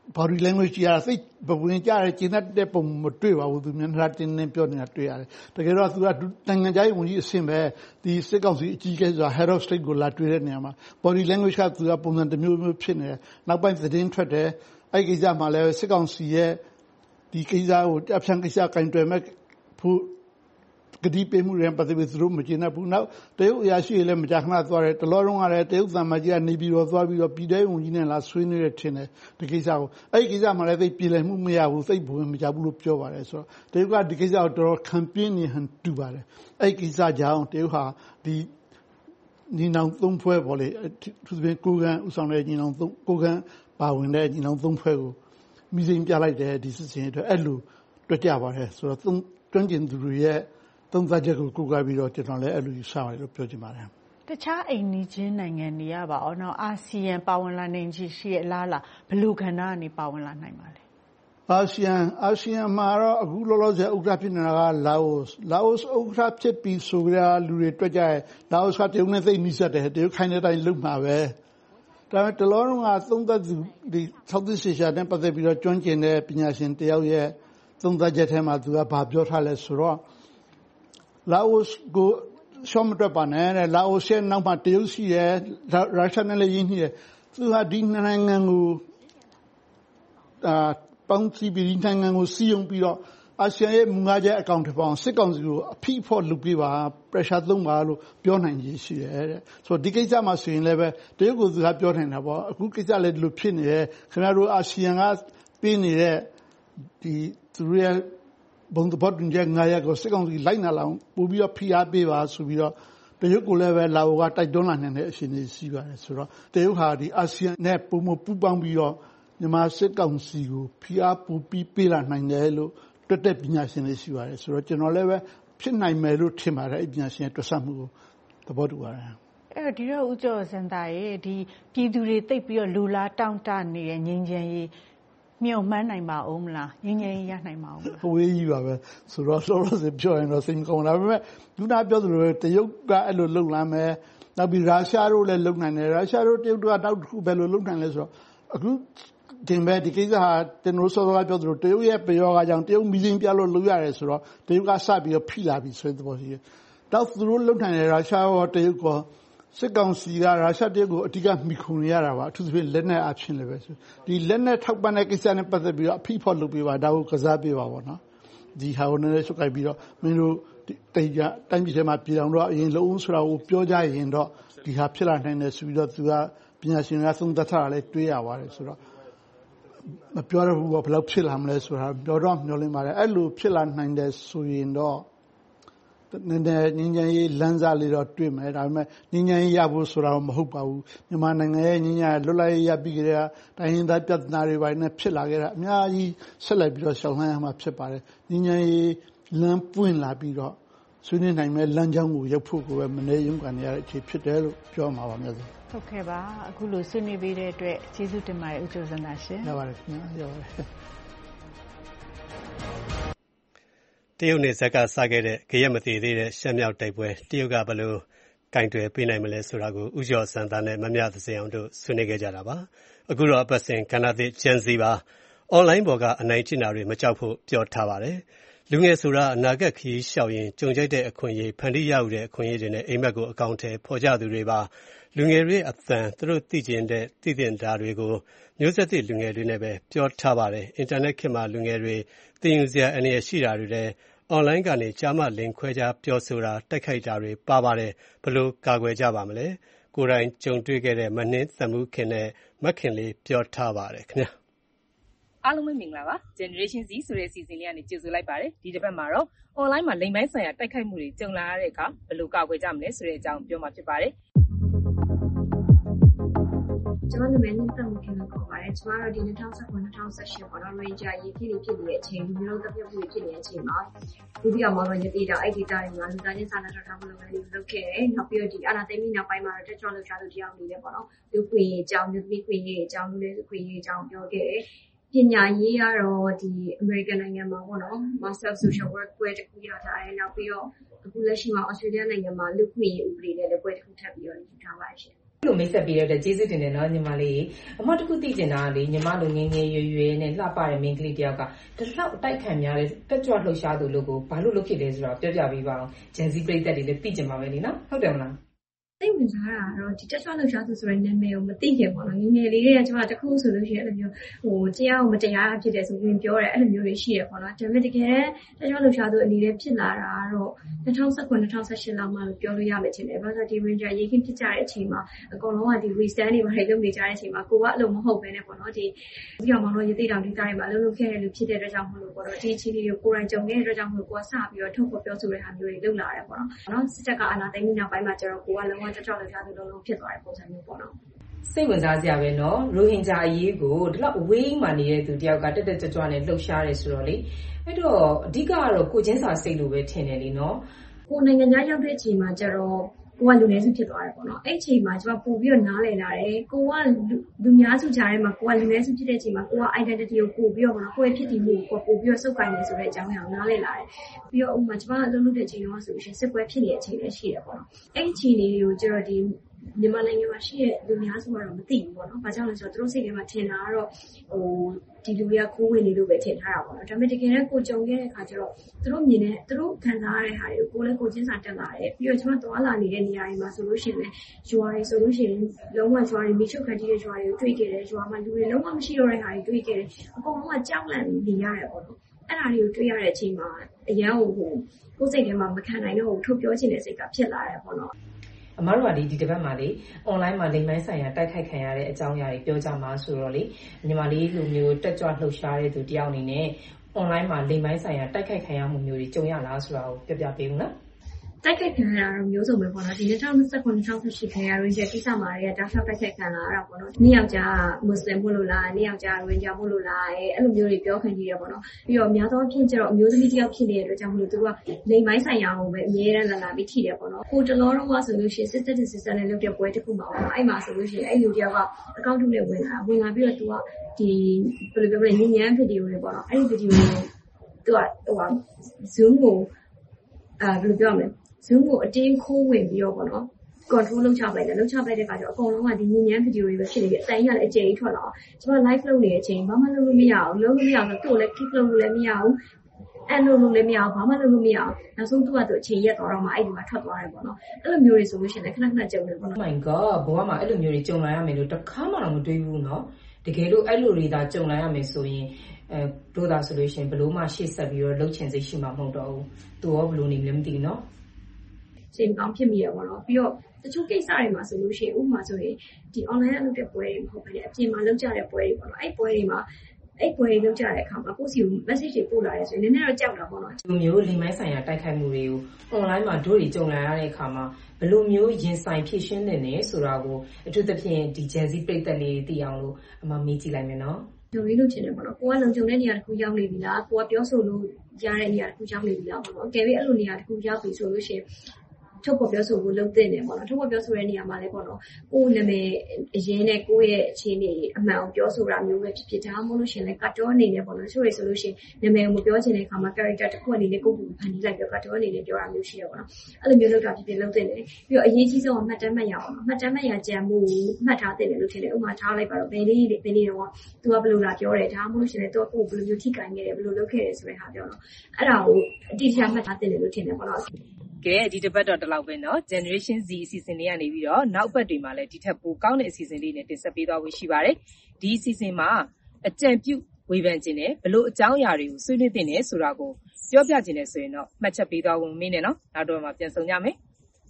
body language ကြီးရစိတ်ပဝင်ကြတဲ့ကျင်းတဲ့ပုံမတွေ့ပါဘူးသူမျက်နှာတင်းတင်းပြောနေတာတွေ့ရတယ်တကယ်တော့သူကနိုင်ငံခြားရေးဝန်ကြီးအဆင့်ပဲဒီစစ်ကောင်စီအကြီးအကဲဆိုတာ head of state ကိုလာတွေ့တဲ့နေရာမှာ body language ကသူကပုံစံတစ်မျိုးမျိုးဖြစ်နေတယ်နောက်ပိုင်းသတင်းထွက်တယ်အဲ့ဒီကိစ္စမှာလည်းစစ်ကောင်စီရဲ့ဒီကိစ္စကိုအဖြန့်ကိစ္စကင်တွယ်မဲ့ဖို့ကတိပေးမှုတွေပတ်သက်ပြီးသူတို့မကျေနပ်ဘူးနောက်တရုတ်အရာရှိတွေလည်းမကြာခဏသွားတယ်တလောလုံးကလည်းတရုတ်သံမကြီးကနေပြီးတော့သွားပြီးတော့ပြည်ထောင်ဝန်ကြီးနဲ့လာဆွေးနွေးရထင်တယ်ဒီကိစ္စကိုအဲ့ဒီကိစ္စမှာလည်းသိပြည်လည်မှုမရဘူးစိတ်ဝင်မကြဘူးလို့ပြောပါတယ်ဆိုတော့တရုတ်ကဒီကိစ္စကိုတော်တော်ခံပြင်းနေဟန်တူပါတယ်အဲ့ဒီကိစ္စကြောင့်တရုတ်ဟာဒီညီနောင်သုံးဖွဲ့ပေါ့လေသူပြင်ကိုကန်ဥဆောင်တဲ့ညီနောင်သုံးကိုကန်ပါဝင်တဲ့ညီနောင်သုံးဖွဲ့ကိုမိစိန်ပြလိုက်တယ်ဒီစစ်စင်အတွက်အဲ့လိုတွေ့ကြပါတယ်ဆိုတော့သုံးတွန်းကျင်သူတွေရဲ့သုံးသပ်ချက်ကိုကိုးကားပြီးတော့ကျွန်တော်လည်းအဲ့လိုယူဆပါတယ်လို့ပြောချင်ပါတယ်တခြားအိမ်နီးချင်းနိုင်ငံတွေကပါအောင်တော့အာဆီယံပါဝင်လာနိုင်ချေရှိရဲ့လားလားဘလူခန္ဓာကနေပါဝင်လာနိုင်ပါလဲအာဆီယံအာဆီယံမှာတော့အခုလောလောဆယ်ဥက္ကဋ္ဌဖြစ်နေတာကလာအိုလာအိုဥက္ကဋ္ဌဖြစ်ပြီးဆိုကြလူတွေတွေ့ကြရဲ့လာအိုကတရုတ်နဲ့သိနှိစက်တယ်တရုတ်ခိုင်းတဲ့အတိုင်းလုပ်မှာပဲဒါပေမဲ့တလောလုံးကသုံးသပ်သူဒီ Southeast Asia နဲ့ပတ်သက်ပြီးတော့ကျွမ်းကျင်တဲ့ပညာရှင်တယောက်ရဲ့သုံးသပ်ချက်ထဲမှာသူကဘာပြောထားလဲဆိုတော့လာအိုကိုရှော့မတွက်ပါနဲ့တဲ့လာအိုရဲ့နောက်မှာတရုတ်ရှိတယ်ရုရှားနဲ့လည်းရင်းနှီးတယ်သူကဒီနိုင်ငံကိုအာပေါင်းစီပြီးဒီနိုင်ငံကိုစီယုံပြီးတော့အာဆီယံရဲ့မူငါးချက်အကောင့်တစ်ပေါင်းစစ်ကောင်စီကိုအဖိဖို့လုပ်ပေးပါ pressure သုံးပါလို့ပြောနိုင်ရရှိတယ်တဲ့ဆိုတော့ဒီကိစ္စမှာဆိုရင်လည်းပဲတရုတ်ကိုသူကပြောနိုင်တာပေါ့အခုကိစ္စလည်းဒီလိုဖြစ်နေတယ်ခင်ဗျားတို့အာဆီယံကပေးနေတဲ့ဒီသူရဲ့ဘုံသဘောတူညီချက်ငါးရပ်ကိုစစ်ကောင်စီလိုက်နာလောက်ပို့ပြီးတော့ဖိအားပေးပါဆိုပြီးတော့တရုတ်ကိုလည်းပဲလာအိုကတိုက်တွန်းလာနေတဲ့အခြေအနေရှိပါတယ်ဆိုတော့တရုတ်ဟာဒီအာဆီယံနဲ့ပုံမပူးပေါင်းပြီးတော့မြန်မာစစ်ကောင်စီကိုဖိအားပို့ပြီးပေးလာနိုင်တယ်လို့တွက်တဲ့ပညာရှင်တွေရှိပါတယ်ဆိုတော့ကျွန်တော်လည်းပဲဖြစ်နိုင်မယ်လို့ထင်ပါတယ်အဲ့ပညာရှင်တွက်ဆမှုကိုသဘောတူပါတယ်အဲ့တော့ဒီတော့ဦးကျော်စံသားရဲ့ဒီပြည်သူတွေတိတ်ပြီးတော့လူလားတောင်းတနေတဲ့ငြိမ်းချမ်းရေးမြော်မှန်းနိုင်ပါဦးမလားငြိမ်းချမ်းရေးရနိုင်ပါဦးမလားဝေးကြီးပါပဲဆိုတော့လောလောဆယ်ပြောရင်တော့စိတ်ကောင်းတာဒါပေမဲ့ခုနပြောသလိုတရုတ်ကအဲ့လိုလုပ်လာမယ်နောက်ပြီးရုရှားတို့လည်းလုပ်နိုင်တယ်ရုရှားတို့တရုတ်တို့ကတောက်တစ်ခုပဲလို့လုပ်နိုင်လဲဆိုတော့အခုတင်ပဲဒီကိစ္စဟာကျွန်တော်စောစောကပြောသလိုတရုတ်ရဲ့ပယောဂကြောင့်တရုတ်မီဇင်းပြလို့လုပ်ရတယ်ဆိုတော့တရုတ်ကစပြီးတော့ဖိလာပြီဆိုတဲ့သဘောရှိတယ်တောက်သူတို့လုပ်နိုင်တယ်ရုရှားရောတရုတ်ရောစစ်ကောင်စီကရုရှားတရုတ်ကိုအဓိကမိခုံရတာပါအထူးသဖြင့်လက်နက်အဖြစ်လည်းပဲဆိုဒီလက်နက်ထောက်ပံ့တဲ့ကိစ္စနဲ့ပတ်သက်ပြီးတော့အဖိဖို့လုပ်ပေးပါဒါကိုကစားပေးပါပေါ့နော်ဒီဟာကိုလည်းစုပ်ကိုက်ပြီးတော့မင်းတို့တိတ်ကြတိုင်းပြည်ထဲမှာပြည်အောင်တော့အရင်လုံးဆိုတာကိုပြောကြရင်တော့ဒီဟာဖြစ်လာနိုင်တယ်ဆိုပြီးတော့သူကပညာရှင်ကသုံးသပ်ထားတာလည်းတွေးရပါတယ်ဆိုတော့မပြောရဘူးဘယ်လောက်ဖြစ်လာမလဲဆိုတာပြောတော့မျှော်လင့်ပါတယ်အဲ့လိုဖြစ်လာနိုင်တယ်ဆိုရင်တော့နည်းနည်းငြိမ်းချမ်းရေးလမ်းစာလေးတော့တွေ့မယ်ဒါပေမဲ့ငြိမ်းချမ်းရေးရဖို့ဆိုတာမဟုတ်ပါဘူးမြန်မာနိုင်ငံရဲ့ငြိမ်းချမ်းရေးလွတ်လပ်ရေးရပြီးကြတဲ့တိုင်းရင်းသားပြဿနာတွေပိုင်းနဲ့ဖြစ်လာခဲ့တာအများကြီးဆက်လက်ပြီးတော့ရှောင်လန်းရမှာဖြစ်ပါတယ်ငြိမ်းချမ်းရေးလမ်းပွင့်လာပြီးတော့ဆွေးနွေးနိုင်မဲ့လမ်းကြောင်းကိုရောက်ဖို့ကိုပဲမနေရုံကနေရတဲ့အခြေဖြစ်တယ်လို့ပြောမှာပါမျိုးဟုတ်ကဲ့ပါအခုလိုဆွေးနွေးပေးတဲ့အတွက်ကျေးဇူးတင်ပါတယ်ဦးကျော်စံသားရှင်ရပါတယ်ခင်ဗျာရပါတယ်တရုတ်နယ်စပ်ကစခဲ့တဲ့ကြရက်မသေးသေးတဲ့ရှမ်းမြောက်တိုက်ပွဲတရုတ်ကဘယ်လိုကင်တွယ်ပေးနိုင်မလဲဆိုတာကိုဦးကျော်စံသားနဲ့မမြသဇင်အောင်တို့ဆွေးနွေးခဲ့ကြတာပါအခုတော့အပတ်စဉ်ကဏ္ဍသစ်ဂျန်စီပါအွန်လိုင်းပေါ်ကအနိုင်ကျင့်တာတွေမကြောက်ဖို့ပြောထားပါတယ်လူငယ်ဆိုတာအနာဂတ်ခရီးလျှောက်ရင်ကြုံကြိုက်တဲ့အခွင့်အရေးဖန်တီးရယူတဲ့အခွင့်အရေးတွေနဲ့အိမ်မက်ကိုအကောင့်ထဲပေါ်ကြသူတွေပါလူငယ်တွေအသံသူတို့သိကျင်တဲ့သိသင်တာတွေကိုမျိုးဆက်သစ်လူငယ်တွေနဲ့ပဲပြောထားပါတယ်အင်တာနက်ခေတ်မှာလူငယ်တွေသင်ယူစရာအနေနဲ့ရှိတာတွေလည်းအွန်လိုင်းကနေကြားမလင်ခွဲခြားပြောဆိုတာတိုက်ခိုက်တာတွေပါပါတယ်ဘယ်လိုကာကွယ်ကြပါမလဲကိုယ်တိုင်ကြုံတွေ့ခဲ့တဲ့မနှင်းသမှုခင်နဲ့မခင်လေးပြောထားပါတယ်ခင်ဗျာအားလုံးပဲမင်္ဂလာပါ Generation Z ဆိုတဲ့အစီအစဉ်လေးကနေကြိုဆိုလိုက်ပါတယ်ဒီတစ်ပတ်မှာတော့ online မှာလိမ်ပိုင်းဆိုင်ရာတိုက်ခိုက်မှုတွေကြုံလာရတဲ့အခါဘယ်လိုကာကွယ်ကြမလဲဆိုတဲ့အကြောင်းပြောမှာဖြစ်ပါတယ်ကျွန်တော်နာမည်နဲ့တက်မှုခင်လို့ခေါ်ပါတယ်ကျွန်တော်တို့ဒီ၂၀၁၇-၂၀၁၈ပေါ့နော်ရေဂျာရေးဖြစ်နေဖြစ်နေတဲ့အချိန်လူမျိုးတပ်ပြမှုဖြစ်နေတဲ့အချိန်မှာဒုတိယမောင်တော်ရဲ့ data အဲ့ data တွေမှာလူသားချင်းစာနာထောက်ထားမှုလုပ်ငန်းတွေလုပ်ခဲ့တယ်နောက်ပြီးတော့ဒီအာနာသိမ့်ပြီးနောက်ပိုင်းမှာတော့တက်ချောလှုပ်ရှားသူတယောက်အနေနဲ့ပေါ့နော်လူခွေအကြောင်းလူသမီးခွေရေးအကြောင်းလူလေးခွေရေးအကြောင်းပြောခဲ့တယ်ပညာရေးကတော့ဒီ American နိုင်ငံမှာပေါ့နော် Master of Social Work ပွဲတစ်ခုရထားတယ်နောက်ပြီးတော့အခုလက်ရှိမှာ Australia နိုင်ငံမှာလူခွေရေးဥပဒေနဲ့လည်းပွဲတစ်ခုထပ်ပြီးတော့ယူထားပါရှင်လိုမိတ်ဆက်ပေးရတဲ့ကျေးဇူးတင်တယ်နော်ညီမလေးအမတခုသိကျင်တာလေညီမလိုငငယ်ရွယ်ရွယ်နဲ့လှပတဲ့မိန်းကလေးတယောက်ကတလောက်အတိုက်ခံများတဲ့တက်ကြွလှုပ်ရှားသူလို့ကိုဘာလို့လုပ်ဖြစ်လဲဆိုတော့ပြောပြပေးပါအောင်ဂျန်စီပရိသတ်တွေလည်းသိကျင်ပါပဲလေနော်ဟုတ်တယ်မလားသိဝင်စားတာတော့ဒီတက်ချွလှုပ်ရှားသူဆိုတဲ့နာမည်ကိုမသိခင်ပေါ့နော်ငငယ်လေးတွေကကျွန်မတခုဆိုလို့ရှိရင်အဲ့လိုမျိုးဟိုတရားကိုမတရားဖြစ်တယ်ဆိုပြီးပြောတယ်အဲ့လိုမျိုးတွေရှိရပေါ့နော်ဒါပေမဲ့တကယ်တက်ချွလှုပ်ရှားသူအနေနဲ့ဖြစ်လာတာတော့၂၀၁၉ ၂၀၁၈လောက်မှလို့ပြောလို့ရမယ်ထင်တယ်ဘာလို့ဒီ Ranger ရေးခင်းဖြစ်ကြတဲ့အချိန်မှာအကုန်လုံးကဒီ restand တွေမှာလုပ်နေကြတဲ့အချိန်မှာကိုကအလုံးမဟုတ်ပဲနဲ့ပေါ့နော်ဒီပြီးတော့မောင်တို့ရသေးတောင်ဒီတိုင်းမှာလုံးလုံးခဲ့တဲ့လူဖြစ်တဲ့အတွက်ကြောင့်မလို့ပေါ့နော်ဒီအခြေအနေကိုကိုယ်တိုင်ကြုံခဲ့တဲ့အတွက်ကြောင့်မလို့ကိုကစပြီးတော့ထုတ်ဖော်ပြောဆိုတဲ့ဟာမျိုးတွေလုပ်လာတယ်ပေါ့နော်နော်စစ်တပ်ကအာဏာသိမ်းပြီးနောက်ပိုင်းမှာကျတော့ကိုကလုံးဝတက်ချွလှုပ်ရှားသူလုံးလုံးဖြစ်သွားတဲ့ပုံစံမျိုးပေါ့နော်စိတ်ဝင်စားစရာပဲနော်ရိုဟင်ဂျာအရေးကိုဒီလောက်အဝေးမှနေတဲ့သူတယောက်ကတက်တက်ကြွကြွနဲ့လှုပ်ရှားတယ်ဆိုတော့လေအဲ့တော့အဓိကကတော့ကိုချင်းစာစိတ်လိုပဲထင်တယ်လीနော်ကိုနိုင်ငံသားရောက်တဲ့အချိန်မှာကျတော့ကိုကလူနည်းစုဖြစ်သွားတယ်ပေါ့နော်အဲ့အချိန်မှာကျွန်မပို့ပြီးတော့နားလည်လာတယ်ကိုကလူများစုကြားထဲမှာကိုကလူနည်းစုဖြစ်တဲ့အချိန်မှာကိုက identity ကိုပို့ပြီးတော့ပေါ့နော်ကိုယ့်ရဲ့ဖြစ်တည်မှုကိုပို့ပြီးတော့စုပ်ကိုင်နေဆိုတဲ့အကြောင်းအရာကိုနားလည်လာတယ်ပြီးတော့ဥပမာကျွန်မအလုပ်လုပ်တဲ့အချိန်တုန်းကဆိုရှင်စစ်ပွဲဖြစ်နေတဲ့အချိန်လည်းရှိတယ်ပေါ့နော်အဲ့အချိန်လေးကိုကျတော့ဒီမြန်မာနိုင်ငံမှာရှိတဲ့လူများစုကတော့မသိဘူးပေါ့နော်။ဘာကြောင့်လဲဆိုတော့သူတို့စိတ်ထဲမှာထင်တာကတော့ဟိုဒီလူတွေကခိုးဝင်နေလို့ပဲထင်ထားတာပေါ့နော်။ဒါပေမဲ့တကယ်တော့ကိုကြုံခဲ့တဲ့အခါကျတော့သူတို့မြင်တဲ့သူတို့ခံစားရတဲ့ဟာတွေကိုကိုလည်းကိုချင်းစာတက်လာတယ်။ပြီးတော့ကျွန်မသွားလာနေတဲ့နေရာတွေမှာဆိုလို့ရှိရင်လည်းရွာတွေဆိုလို့ရှိရင်လုံးဝရွာတွေမိချုပ်ခံကြည့်တဲ့ရွာတွေကိုတွေ့ခဲ့တယ်။ရွာမှာလူတွေလုံးဝမရှိတော့တဲ့ဟာတွေတွေ့ခဲ့တယ်။အကုန်လုံးကကြောက်လန့်နေရတယ်ပေါ့နော်။အဲ့ဒါတွေကိုတွေ့ရတဲ့အချိန်မှာအရန်ဟိုကိုကိုယ်စိတ်ထဲမှာမခံနိုင်တော့ထုတ်ပြောချင်တဲ့စိတ်ကဖြစ်လာတယ်ပေါ့နော်။အမားတို့ကဒီဒီတစ်ပတ်မှာလေ online မှာလိမ်မိုင်းဆိုင်ရာတိုက်ခိုက်ခံရတဲ့အကြောင်းအရာတွေပြောကြမှာဆိုတော့လေညီမလေးလူမျိုးတက်ကြွလှုပ်ရှားတဲ့သူတယောက်အနေနဲ့ online မှာလိမ်မိုင်းဆိုင်ရာတိုက်ခိုက်ခံရမှုမျိုးတွေကြုံရလားဆိုတာကိုပြောပြပေးဦးနော်တိုက်ခိုက်ခံရတာတော့မျိုးစုံပဲပေါ့နော်ဒီ၂၀၂၉ ၂၀၁၈ခံရရင်ကျကိစ္စမှာတွေကတောက်လျှောက်တိုက်ခိုက်ခံလာရတာပေါ့နော်နေ့ယောက်ျားမွတ်စလင်မို့လို့လားနေ့ယောက်ျားရင်ကျမို့လို့လားအဲ့လိုမျိုးတွေပြောခံကြည့်ရပေါ့နော်ပြီးတော့အများသောအားဖြင့်ကျတော့အမျိုးသမီးတယောက်ဖြစ်နေတဲ့အတွက်ကြောင့်မလို့သူကလိမ်မိုင်းဆိုင်ရာကိုပဲအမြဲတမ်းလာလာပြီးထိတယ်ပေါ့နော်ကိုတလောတော့ကဆိုလို့ရှိရင် sister to sister နဲ့လုပ်တဲ့ပွဲတစ်ခုမှာပေါ့နော်အဲ့မှာဆိုလို့ရှိရင်အဲ့လူတယောက်ကအကောင့်ထုနဲ့ဝင်လာဝင်လာပြီးတော့သူကဒီဘယ်လိုပြောမလဲညဉ့်ညမ်းဗီဒီယိုတွေပေါ့နော်အဲ့ဒီဗီဒီယိုကိုသူကဟို Zoom ကိုအာဘယ်လိုပြောမလဲZoom ကိုအတင်းခိုးဝင်ပြီးတော့ပေါ့နော် control လုပ်ချပလိုက်တယ်လုပ်ချပလိုက်တဲ့အခါကျတော့အကုန်လုံးကဒီညဉ့်ညမ်းဗီဒီယိုတွေပဲဖြစ်နေပြီအတိုင်းကလည်းအကျယ်ကြီးထွက်လာအောင်ကျွန်မ live လုပ်နေတဲ့အချိန်ဘာမှလုပ်လို့မရအောင်လုပ်လို့မရအောင်ဆိုတော့သူ့ကိုလည်း keep လုပ်လို့လည်းမရအောင်အဲ့လိုလုပ်လည်းမရအောင်ဘာမှလုပ်လို့မရအောင်နောက်ဆုံးသူ့ကသူအချိန်ရက်သွားတော့မှအဲ့ဒီမှာထွက်သွားတယ်ပေါ့နော်အဲ့လိုမျိုးတွေဆိုလို့ရှိရင်လည်းခဏခဏကြုံနေပေါ့နော် Oh my god ဘဝမှာအဲ့လိုမျိုးတွေကြုံလာရမယ်လို့တစ်ခါမှတော့မတွေးဘူးနော်တကယ်လို့အဲ့လိုတွေသာကြုံလာရမယ်ဆိုရင်အဲတို့သာဆိုလို့ရှိရင်ဘလို့မှရှေ့ဆက်ပြီးတော့လှုပ်ချင်စိတ်ရှိမှာမဟုတ်တော့ဘူးသူရောဘလို့နေမလဲမသိဘူးနော်ချိန်ကောင်းဖြစ်မိရပါတော့ပြီးတော့တချို့ကိစ္စတွေမှာဆိုလို့ရှိရင်ဥပမာဆိုရင်ဒီ online လုပ်တဲ့ပွဲတွေမဟုတ်ဘဲနဲ့အပြင်မှာလုပ်ကြတဲ့ပွဲတွေပေါ့နော်အဲ့ပွဲတွေမှာအဲ့ပွဲတွေလုပ်ကြတဲ့အခါမှာကိုယ့်စီကို message တွေပို့လာတယ်ဆိုရင်နည်းနည်းတော့ကြောက်တာပေါ့နော်ဒီမျိုးလိမ်မိုင်းဆိုင်ရာတိုက်ခိုက်မှုတွေကို online မှာတို့တွေကြုံလာရတဲ့အခါမှာဘယ်လိုမျိုးရင်ဆိုင်ဖြည့်ရှင်းနေလဲဆိုတာကိုအထူးသဖြင့်ဒီ Gen Z ပြည့်သက်လေးသိအောင်လို့အမမေးကြည့်လိုက်မယ်နော်ကြုံရလို့ချင်တယ်ပေါ့နော်ကိုကလုံခြုံတဲ့နေရာတစ်ခုရောက်နေပြီလားကိုကပြောဆိုလို့ရတဲ့နေရာတစ်ခုရောက်နေပြီလားပေါ့နော်အကယ်၍အဲ့လိုနေရာတစ်ခုရောက်ပြီဆိုလို့ရှိရင်ထုတ်ပေါ်ပြောဆိုဖို့လုပ်တဲ့နေပေါ့နော်ထုတ်ပေါ်ပြောဆိုတဲ့နေရာမှာလည်းပေါ့နော်ကိုယ်နာမည်အရင်နဲ့ကိုယ့်ရဲ့အခြေအနေအမှန်ကိုပြောဆိုတာမျိုးပဲဖြစ်ဖြစ်ဒါမှမဟုတ်လို့ရှင်လည်းကတ်တော်အနေနဲ့ပေါ့နော်ချို့တွေဆိုလို့ရှင်နာမည်ကိုမပြောချင်တဲ့အခါမှာ character တစ်ခုအနေနဲ့ကိုယ့်ကိုယ်ဖန်တီးလိုက်ပြီးကတ်တော်အနေနဲ့ပြောတာမျိုးရှိရပေါ့နော်အဲ့လိုမျိုးလုပ်တာဖြစ်ဖြစ်လုပ်တဲ့နေပြီးတော့အရေးကြီးဆုံးကမှတ်တမ်းမှတ်ရအောင်မှတ်တမ်းမှတ်ရကြံမှုမှတ်ထားတဲ့လို့ထင်တယ်ဥပမာထားလိုက်ပါတော့ဘယ်လေးဘယ်လေးတော့သူကဘယ်လိုလာပြောတယ်ဒါမှမဟုတ်ရှင်လည်းသူကကိုယ်ဘယ်လိုမျိုးထိကိုင်ခဲ့တယ်ဘယ်လိုလုပ်ခဲ့တယ်ဆိုတဲ့ဟာပြောတော့အဲ့ဒါကိုအတိအကျမှတ်ထားတဲ့လို့ထင်တယ်ပေါ့နော်ကဲဒီတစ်ပတ်တော့ဒီလောက်ပဲเนาะ Generation Z အစီအစဉ်လေးကနေပြီးတော့နောက်ပတ်တွေမှာလည်းဒီထက်ပိုကောင်းတဲ့အစီအစဉ်လေးနဲ့တင်ဆက်ပေးသွားဖို့ရှိပါတယ်ဒီအစီအစဉ်မှာအကြံပြုဝေဖန်ခြင်းနဲ့ဘလို့အကြောင်းအရာတွေကိုဆွေးနွေးသင့်တယ်ဆိုတာကိုပြောပြခြင်းနဲ့ဆိုရင်တော့မှတ်ချက်ပေးသွားဖို့မင်းနဲ့เนาะနောက်တော့မှပြန်ဆုံကြမယ်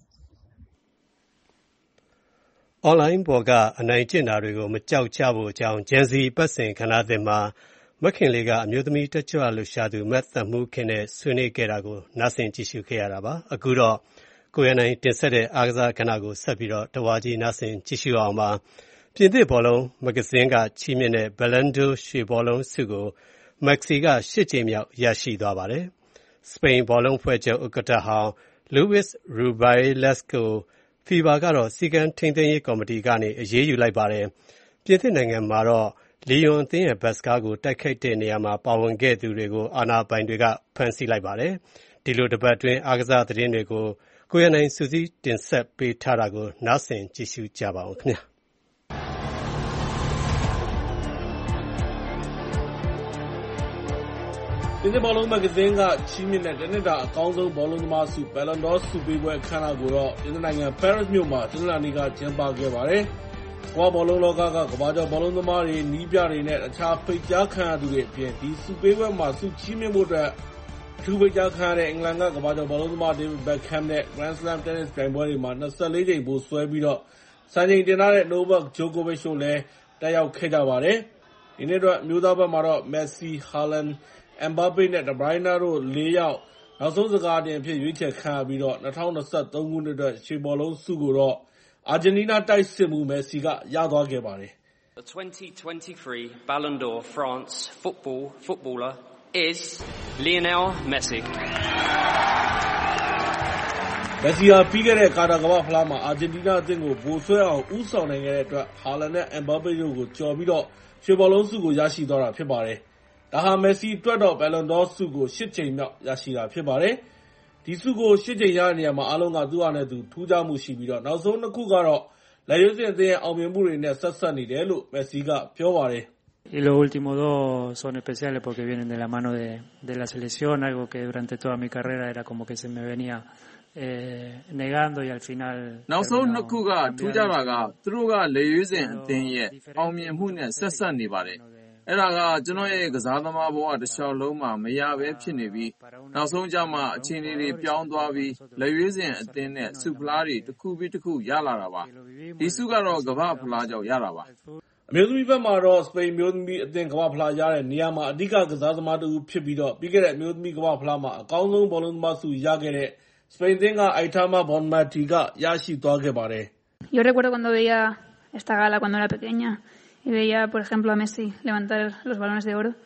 online ပေါ်ကအနိုင်ကျင့်တာတွေကိုမကြောက်ကြဖို့အကြောင်း Gen Z ပတ်စဉ်ခဏသစ်မှာမခင်လေးကအမျိုးသမီးတက်ကြွလှူရှာသူမတ်သက်မှုခင်နဲ့ဆွေးနွေးခဲ့တာကိုနားဆင်ကြည့်ရှုခဲ့ရတာပါအခုတော့ကိုရနိုင်တင်ဆက်တဲ့အားကစားကဏ္ဍကိုဆက်ပြီးတော့တဝါကြီးနားဆင်ကြည့်ရှုအောင်ပါပြင်သစ်ဘောလုံးမဂ္ဂဇင်းကချီးမြှင့်တဲ့ Ballon d'Or ရွှေဘောလုံးဆုကိုမက္ကဆီကရှစ်ကြိမ်မြောက်ရရှိသွားပါတယ်စပိန်ဘောလုံးဖွဲ့ချုပ်ဥက္ကဋ္ဌဟောင်း Luis Rubiales ကို FIFA ကတော့စီကံထိန်းသိမ်းရေးကော်မတီကနေအရေးယူလိုက်ပါတယ်ပြင်သစ်နိုင်ငံမှာတော့လီယွန်အသင်းရဲ့ဘတ်စကားကိုတိုက်ခိုက်တဲ့နေရာမှာပါဝင်ခဲ့သူတွေကိုအာဏာပိုင်တွေကဖမ်းဆီးလိုက်ပါတယ်။ဒီလိုတစ်ပတ်အတွင်းအားကစားသတင်းတွေကိုကိုရနိုင်စုစည်းတင်ဆက်ပေးထားတာကိုနားဆင်ကြည့်ရှုကြပါဦးခင်ဗျာပြင်သစ်ဘောလုံးမဂ္ဂဇင်းကချီးမြှင့်တဲ့တနင်္လာအကောင်းဆုံးဘောလုံးသမားဆု Ballon d'Or ဆုပေးပွဲအခမ်းအနားကိုတော့ပြင်သစ်နိုင်ငံ Paris မြို့မှာတနင်္လာနေ့ကကျင်းပခဲ့ပါတယ်။ကမ္ဘာဘောလုံးလောကကကမ္ဘာကျော်ဘောလုံးသမားတွေ၊နည်းပြတွေနဲ့အခြားဖိတ်ကြားခံရသူတွေအပြင်ဒီဆုပေးပွဲမှာဆုချီးမြှင့်ဖို့အတွက်အထူးဖိတ်ကြားခံရတဲ့အင်္ဂလန်ကကမ္ဘာကျော်ဘောလုံးသမား David Beckham နဲ့ Grand Slam Tennis ပြိုင်ပွဲတွေမှာ၂၄ကြိမ်ဗိုလ်စွဲပြီးတော့စံချိန်တင်ထားတဲ့ Novak Djokovic တို့လည်းတက်ရောက်ခဲ့ကြပါတယ်။ဒီနေ့အတွက်အမျိုးသားဘက်မှာတော့ Messi, Haaland, Mbappe နဲ့ De Bruyne တို့လေးယောက်နောက်ဆုံးစကာတင်အဖြစ်ရွေးချယ်ခံရပြီးတော့၂၀၂၃ခုနှစ်အတွက်ရွှေဘောလုံးဆုကိုတော့အာဂျင်တီးနားတိုက်စစ်မှူး Messi ကရသွားခဲ့ပါတယ်။ The twenty twenty-three Ballon d'Or France football footballer is Lionel Messi. Messi ဟာပြီးခဲ့တဲ့ကာတာကမ္ဘာ့ဖလားမှာအာဂျင်တီးနားအသင်းကိုဗိုလ်စွဲအောင်ဦးဆောင်နိုင်ခဲ့တဲ့အတွက် Haaland နဲ့ Mbappe တို့ကိုကျော်ပြီးတော့ရွှေဘောလုံးဆုကိုရရှိသွားတာဖြစ်ပါတယ်။ဒါဟာ Messi အတွက်တော့ Ballon d'Or ဆုကိုရှစ်ကြိမ်မြောက်ရရှိတာဖြစ်ပါတယ်။ဒီဆုကိုရှစ်ကြိမ်ရတဲ့နေရာမှာအားလုံးကသူ့ဟာနဲ့သူထူးခြားမှုရှိပြီးတော့နောက်ဆုံးနှစ်ခုကတော့လက်ရွေးစင်အသင်းရဲ့အောင်မြင်မှုတွေနဲ့ဆက်စပ်နေတယ်လို့ Messi ကပြောပါတယ်။ Y los últimos dos son especiales porque vienen de la mano de, de la selección, algo que durante toda mi carrera era como que se me venía eh, negando y al final... နောက်ဆုံးနှစ်ခုကထူးခြားတာကသူတို့ကလက်ရွေးစင်အသင်းရဲ့အောင်မြင်မှုနဲ့ဆက်စပ်နေပါတယ်။အဲ့ဒါကကျွန်တော်ရဲ့ကစားသမားဘဝတစ်လျှောက်လုံးမှာမရပဲဖြစ်နေပြီးနောက်ဆုံးကျမှအခြေအနေတွေပြောင်းသွားပြီးလက်ရွေးစင်အသင်းနဲ့ဆုဖလားတွေတစ်ခုပြီးတစ်ခုရလာတာပါ။ဒီဆုကတော့ကမ္ဘာ့ဖလားကြောင့်ရတာပါ။အမျိုးသမီးဘက်မှာတော့စပိန်မျိုးသမီးအသင်းကမ္ဘာ့ဖလားရတဲ့နေရာမှာအဓိကကစားသမားတူဖြစ်ပြီးတော့ပြီးခဲ့တဲ့အမျိုးသမီးကမ္ဘာ့ဖလားမှာအကောင်းဆုံးဘောလုံးသမားဆုရခဲ့တဲ့စပိန်အသင်းက Aitana Bonmatí ကရရှိသွားခဲ့ပါတယ်။ Yo recuerdo cuando veía esta gala cuando era pequeña y veía por ejemplo a Messi levantar los balones de oro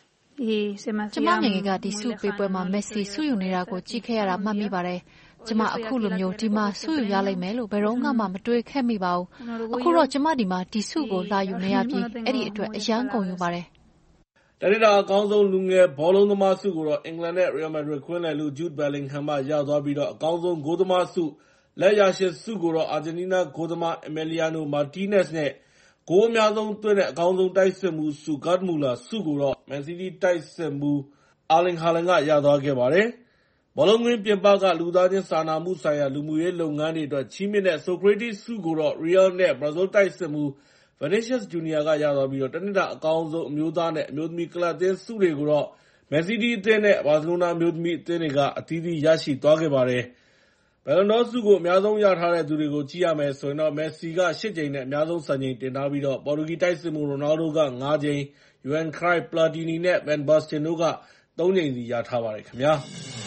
y se me hacía ကျမငယ်ငယ်ကဒီဆုပေးပွဲမှာ Messi ဆုယူနေတာကိုကြည့်ခဲ့ရတာမှတ်မိပါတယ်။ကျမအခုလိုမျိုးဒီမှာဆုယူရလိမ့်မယ်လို့ဘယ်တော့မှမတွေးခဲ့မိပါဘူး။အခုတော့ကျမဒီမှာဒီဆုကိုလာယူနေရပြီးအဲ့ဒီအတွက်အယမ်းကုန်ယူပါတယ်။တနင်္လာအကောင်းဆုံးလူငယ်ဘောလုံးသမားဆုကိုတော့အင်္ဂလန်နဲ့ Real Madrid ခွင်းလယ်လူ Jude Bellingham ကရသွားပြီးတော့အကောင်းဆုံးဂိုးသမားဆုလက်ရာရှင်ဆုကိုတော့အာဂျင်တီးနားဂိုးသမား Emiliano Martinez နဲ့ဂိုးအများဆုံးသွင်းတဲ့အကောင်းဆုံးတိုက်စစ်မှုဆု Gerd Müller ဆုကိုတော့ Man City တိုက်စစ်မှု Erling Haaland ကရသွားခဲ့ပါတယ်။ဘောလုံးကွင်းပြင်ပကလူသားချင်းစာနာမှုဆိုင်ရာလူမှုရေးလုပ်ငန်းတွေအတွက်ချီးမြှင့်တဲ့ Socrates ဆုကိုတော့ Real နဲ့ Brazil တိုက်စစ်မှု Vinicius Junior ကရသွားပြီးတော့တနင်္လာအကောင်းဆုံးအမျိုးသားနဲ့အမျိုးသမီးကလပ်အသင်းဆုတွေကိုတော့ Man City အသင်းနဲ့ Barcelona အမျိုးသမီးအသင်းတွေကအသီးသီးရရှိသွားခဲ့ပါတယ်။ Ballon d'Or ဆုကိုအများဆုံးရထားတဲ့သူတွေကိုကြည့်ရမယ်ဆိုရင်တော့ Messi ကရှစ်ကြိမ်နဲ့အများဆုံးစံချိန်တင်ထားပြီးတော့ပေါ်တူဂီတိုက်စစ်မှု Ronaldo ကငါးကြိမ် Johan Cruyff, Platini နဲ့ Van Basten တို့ကသုံးကြိမ်စီရထားပါတယ်ခင်ဗျာ။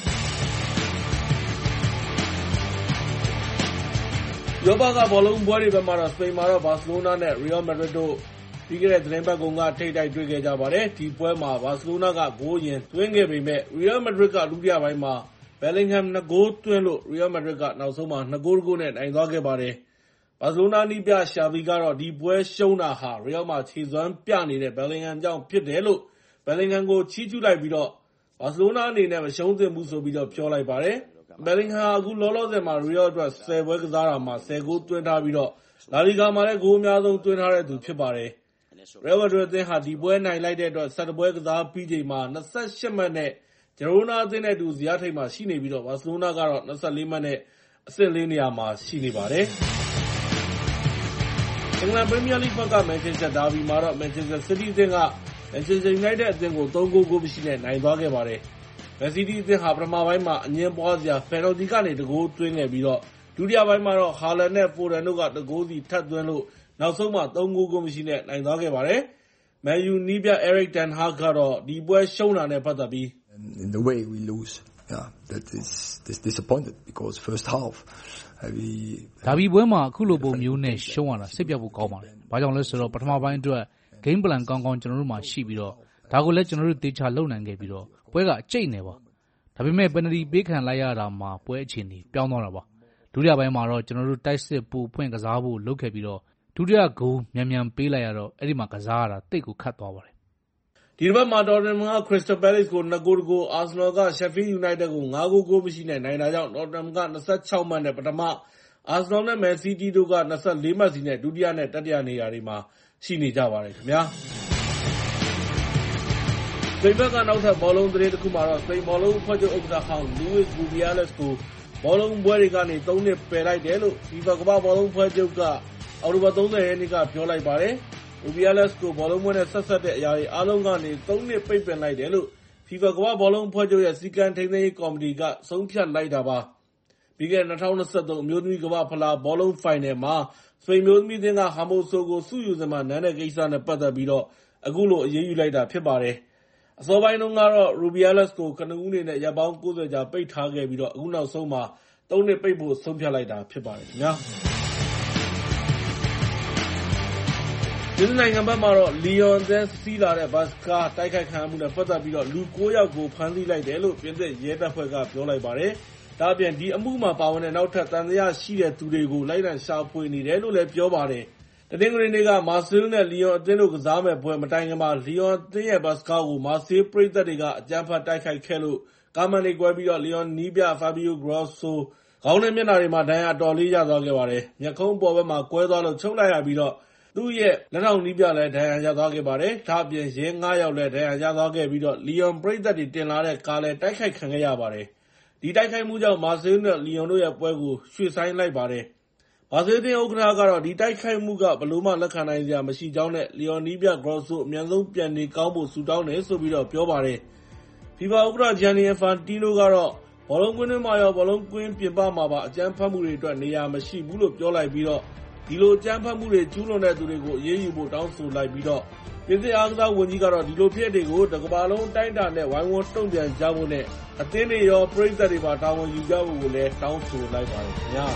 ယောဘကဘောလုံးပွဲတွေဘက်မှာတော့စပိန်မှာတော့ Barcelona နဲ့ Real Madrid တို့ပြီးခဲ့တဲ့သတင်းပတ်ကုန်ကထိပ်တိုက်တွေ့ခဲ့ကြပါတယ်။ဒီပွဲမှာ Barcelona ကဂိုးရင်သွင်းခဲ့ပေမဲ့ Real Madrid ကဒုတိယပိုင်းမှာBellingham နှစ်ဂိုးသွင်းလို့ Real Madrid ကနောက်ဆုံးမှာနှစ်ဂိုးတစ်ဂိုးနဲ့နိုင်သွားခဲ့ပါတယ်။ Barcelona နည်းပြ Xavi ကတော့ဒီပွဲရှုံးတာဟာ Real မှာခြေစွမ်းပြနေတဲ့ Bellingham ကြောင့်ဖြစ်တယ်လို့ Bellingham ကိုချီးကျူးလိုက်ပြီးတော့ Barcelona အနေနဲ့မရှုံးသင့်ဘူးဆိုပြီးတော့ပြောလိုက်ပါတယ်။ Bellingham ဟာအခုလောလောဆယ်မှာ Real အတွက်ဆယ်ပွဲကစားတာမှာဆယ်ဂိုးသွင်းထားပြီးတော့ La Liga မှာလည်းဂိုးအများဆုံးသွင်းထားတဲ့သူဖြစ်ပါတယ်။ Real Madrid အသင်းဟာဒီပွဲနိုင်လိုက်တဲ့အတွက်ဆယ်တစ်ပွဲကစားပြီးချိန်မှာ၂၈မှတ်နဲ့Girona အသင်းနဲ့အတူဇယားထိပ်မှာရှိနေပြီးတော့ Barcelona ကတော့၂၄မှတ်နဲ့အဆင့်လေးနေရာမှာရှိနေပါတယ်။အင်္ဂလန်ပရီးမီးယားလိဂ်ဘက်က Manchester Derby မှာတော့ Manchester City အသင်းက Manchester United အသင်းကိုသုံးဂိုး ဂိုးမရှိနဲ့နိုင်သွားခဲ့ပါတယ်။ Man City အသင်းဟာပထမပိုင်းမှာအငင်းပွားစရာ penalty ကနေတစ်ဂိုးသွင်းခဲ့ပြီးတော့ဒုတိယပိုင်းမှာတော့ Haaland နဲ့ Foden တို့ကတစ်ဂိုးစီထပ်သွင်းလို့နောက်ဆုံးမှာသုံးဂိုး ဂိုးမရှိနဲ့နိုင်သွားခဲ့ပါတယ်။ Man U နည်းပြ Erik ten Hag ကတော့ဒီပွဲရှုံးတာနဲ့ပတ်သက်ပြီး In the way we lose, yeah, that is this disappointed because first half we ဒါဘီပွဲမှာအခုလိုပုံမျိုးနဲ့ရှုံးရတာစိတ်ပြတ်ဖို့ကောင်းပါတယ်။ဘာကြောင့်လဲဆိုတော့ပထမပိုင်းအတွက် game plan ကောင်းကောင်းကျွန်တော်တို့မှာရှိပြီးတော့ဒါကိုလည်းကျွန်တော်တို့တေချာလုပ်နိုင်ခဲ့ပြီးတော့ပွဲကအကျိတ်နေပါ။ဒါပေမဲ့ penalty ပေးခံလိုက်ရတာမှာပွဲအခြေအနေပြောင်းသွားတာပါ။ဒုတိယပိုင်းမှာတော့ကျွန်တော်တို့တိုက်စစ်ပူဖွင့်ကစားဖို့လုပ်ခဲ့ပြီးတော့ဒုတိယဂိုးမြန်မြန်ပေးလိုက်ရတော့အဲ့ဒီမှာကစားရတာတိတ်ကိုခတ်သွားပါတယ်။ဒီတစ်ပတ်မှာ Tottenham က Crystal Palace ကို ၂ ဂိုး ၁ ဂိုး Arsenal က Sheffield United ကို ၅ ဂိုး ဂိုးမရှိနဲ့နိုင်တာကြောင့် Tottenham က ၂၆ မှတ်နဲ့ပထမ Arsenal နဲ့ Man City တို့က ၂၄ မှတ်စီနဲ့ ဒုတိယနဲ့ တတိယနေရာတွေမှာရှိနေကြပါတယ်ခင်ဗျာ။စပိန်ဘက်ကနောက်ထပ်ဘောလုံးသတင်းတစ်ခုမှာတော့ စပိန်ဘောလုံးအဖွဲ့ချုပ်ဥက္ကဋ္ဌဟောင်း Luis Rubiales ကိုဘောလုံးပွဲတွေကနေ သုံး နှစ်ပယ်လိုက်တယ်လို့ FIFA ကမ္ဘာ့ဘောလုံးအဖွဲ့ချုပ်ကအောက်တိုဘာ ၃၀ ရက်နေ့ကပြောလိုက်ပါတယ်။ Rubiales ကိုဘောလုံးပွဲနဲ့ဆက်စပ်တဲ့အရာတွေအားလုံးကနေ သုံး နှစ်ပိတ်ပင်လိုက်တယ်လို့ FIFA ကမ္ဘာ့ဘောလုံးအဖွဲ့ချုပ်ရဲ့စည်းကမ်းထိန်းသိမ်းရေးကော်မတီကဆုံးဖြတ်လိုက်တာပါ။ပြီးခဲ့တဲ့ ၂၀၂၃ အမျိုးသမီးကမ္ဘာ့ဖလားဘောလုံးဖိုင်နယ်မှာစပိန်မျိုးသမီးအသင်းက Hermoso ကိုစုယူစဉ်မှာနမ်းတဲ့ကိစ္စနဲ့ပတ်သက်ပြီးတော့အခုလိုအရေးယူလိုက်တာဖြစ်ပါတယ်။အစောပိုင်းတုန်းကတော့ Rubiales ကိုကနဦးအနေနဲ့ရက်ပေါင်း ၉၀ ကြာပိတ်ထားခဲ့ပြီးတော့အခုနောက်ဆုံးမှာသုံး နှစ်ပိတ်ဖို့ဆုံးဖြတ်လိုက်တာဖြစ်ပါတယ်ခင်ဗျာ။ဒီနိုင်ငံဘက်မှာတော့ Lyon အသင်းစီးလာတဲ့ဘတ်စ်ကားတိုက်ခိုက်ခံရမှုနဲ့ပတ်သက်ပြီးတော့လူ ၉ ယောက်ကိုဖမ်းဆီးလိုက်တယ်လို့ပြင်သစ်ရဲတပ်ဖွဲ့ကပြောလိုက်ပါတယ်။ဒါ့အပြင်ဒီအမှုမှာပါဝင်တဲ့နောက်ထပ်သံသယရှိတဲ့သူတွေကိုလိုက်လံရှာဖွေနေတယ်လို့လည်းပြောပါတယ်။တနင်္ဂနွေနေ့က Marseille နဲ့ Lyon အသင်းတို့ကစားမဲ့ပွဲမတိုင်ခင်မှာ Lyon အသင်းရဲ့ဘတ်စ်ကားကို Marseille ပရိသတ်တွေကအကြမ်းဖက်တိုက်ခိုက်ခဲ့လို့ကားမှန်တွေကွဲပြီးတော့ Lyon နည်းပြ Fabio Grosso ခေါင်းနဲ့မျက်နှာတွေမှာဒဏ်ရာအတော်လေးရသွားခဲ့ပါတယ်။မျက်ခုံးအပေါ်ဘက်မှာကွဲသွားလို့ချုပ်လိုက်ရပြီးတော့သူ့ရဲ့လက်ထောက်နည်းပြလည်းဒဏ်ရာရသွားခဲ့ပါတယ်။ဒါ့အပြင်ရဲ ၅ ယောက်လည်းဒဏ်ရာရသွားခဲ့ပြီးတော့ Lyon ပရိသတ်တွေတင်လာတဲ့ကားလည်းတိုက်ခိုက်ခံခဲ့ရပါတယ်။ဒီတိုက်ခိုက်မှုကြောင့် Marseille နဲ့ Lyon တို့ရဲ့ပွဲကိုရွှေ့ဆိုင်းလိုက်ပါတယ်။ Marseille အသင်းဥက္ကဋ္ဌကတော့ဒီတိုက်ခိုက်မှုကဘယ်လိုမှလက်ခံနိုင်စရာမရှိကြောင်းနဲ့ Lyon နည်းပြ Grosso အမြန်ဆုံးပြန်နေကောင်းဖို့ဆုတောင်းတယ်ဆိုပြီးတော့ပြောပါတယ်။ FIFA ဥက္ကဋ္ဌ Gianni Infantino ကတော့ဘောလုံးကွင်းထဲမှာရောဘောလုံးကွင်းပြင်ပမှာပါအကြမ်းဖက်မှုတွေအတွက်နေရာမရှိဘူးလို့ပြောလိုက်ပြီးတော့ဒီလိုအကြမ်းဖက်မှုတွေကျူးလွန်တဲ့သူတွေကိုအရေးယူဖို့တောင်းဆိုလိုက်ပြီးတော့ပြင်သစ်အားကစားဝန်ကြီးကတော့ဒီလိုဖြစ်တွေကိုတစ်ကမ္ဘာလုံးအတိုင်းအတာနဲ့ဝိုင်းဝန်းတုံ့ပြန်ကြဖို့နဲ့အသင်းတွေရောပရိသတ်တွေပါတာဝန်ယူကြဖို့ကိုလည်းတောင်းဆိုလိုက်ပါတယ်ခင်ဗျာ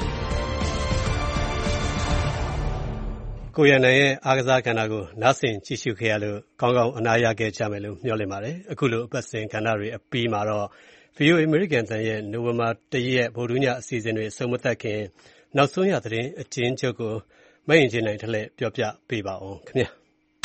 ကိုရန်နိုင်ရဲ့အားကစားကဏ္ဍကိုနားဆင်ကြည့်ရှုခဲ့ရလို့ကောင်းကောင်းအနားရခဲ့ကြမယ်လို့မျှော်လင့်ပါတယ်အခုလိုအပတ်စဉ်ကဏ္ဍတွေအပြီးမှာတော့ ဗွီအိုအေ American တန်ရဲ့နိုဝင်ဘာ၁ ရက်ဗုဒ္ဓညအစီအစဉ်တွေဆုံးမသက်ခင်နောက်ဆုံးရသတင်းအကျဉ်းချုပ်ကိုမအင်ဂျင်နိုင်ထလက်ပြောပြပေးပါအောင်ခင်ဗျာ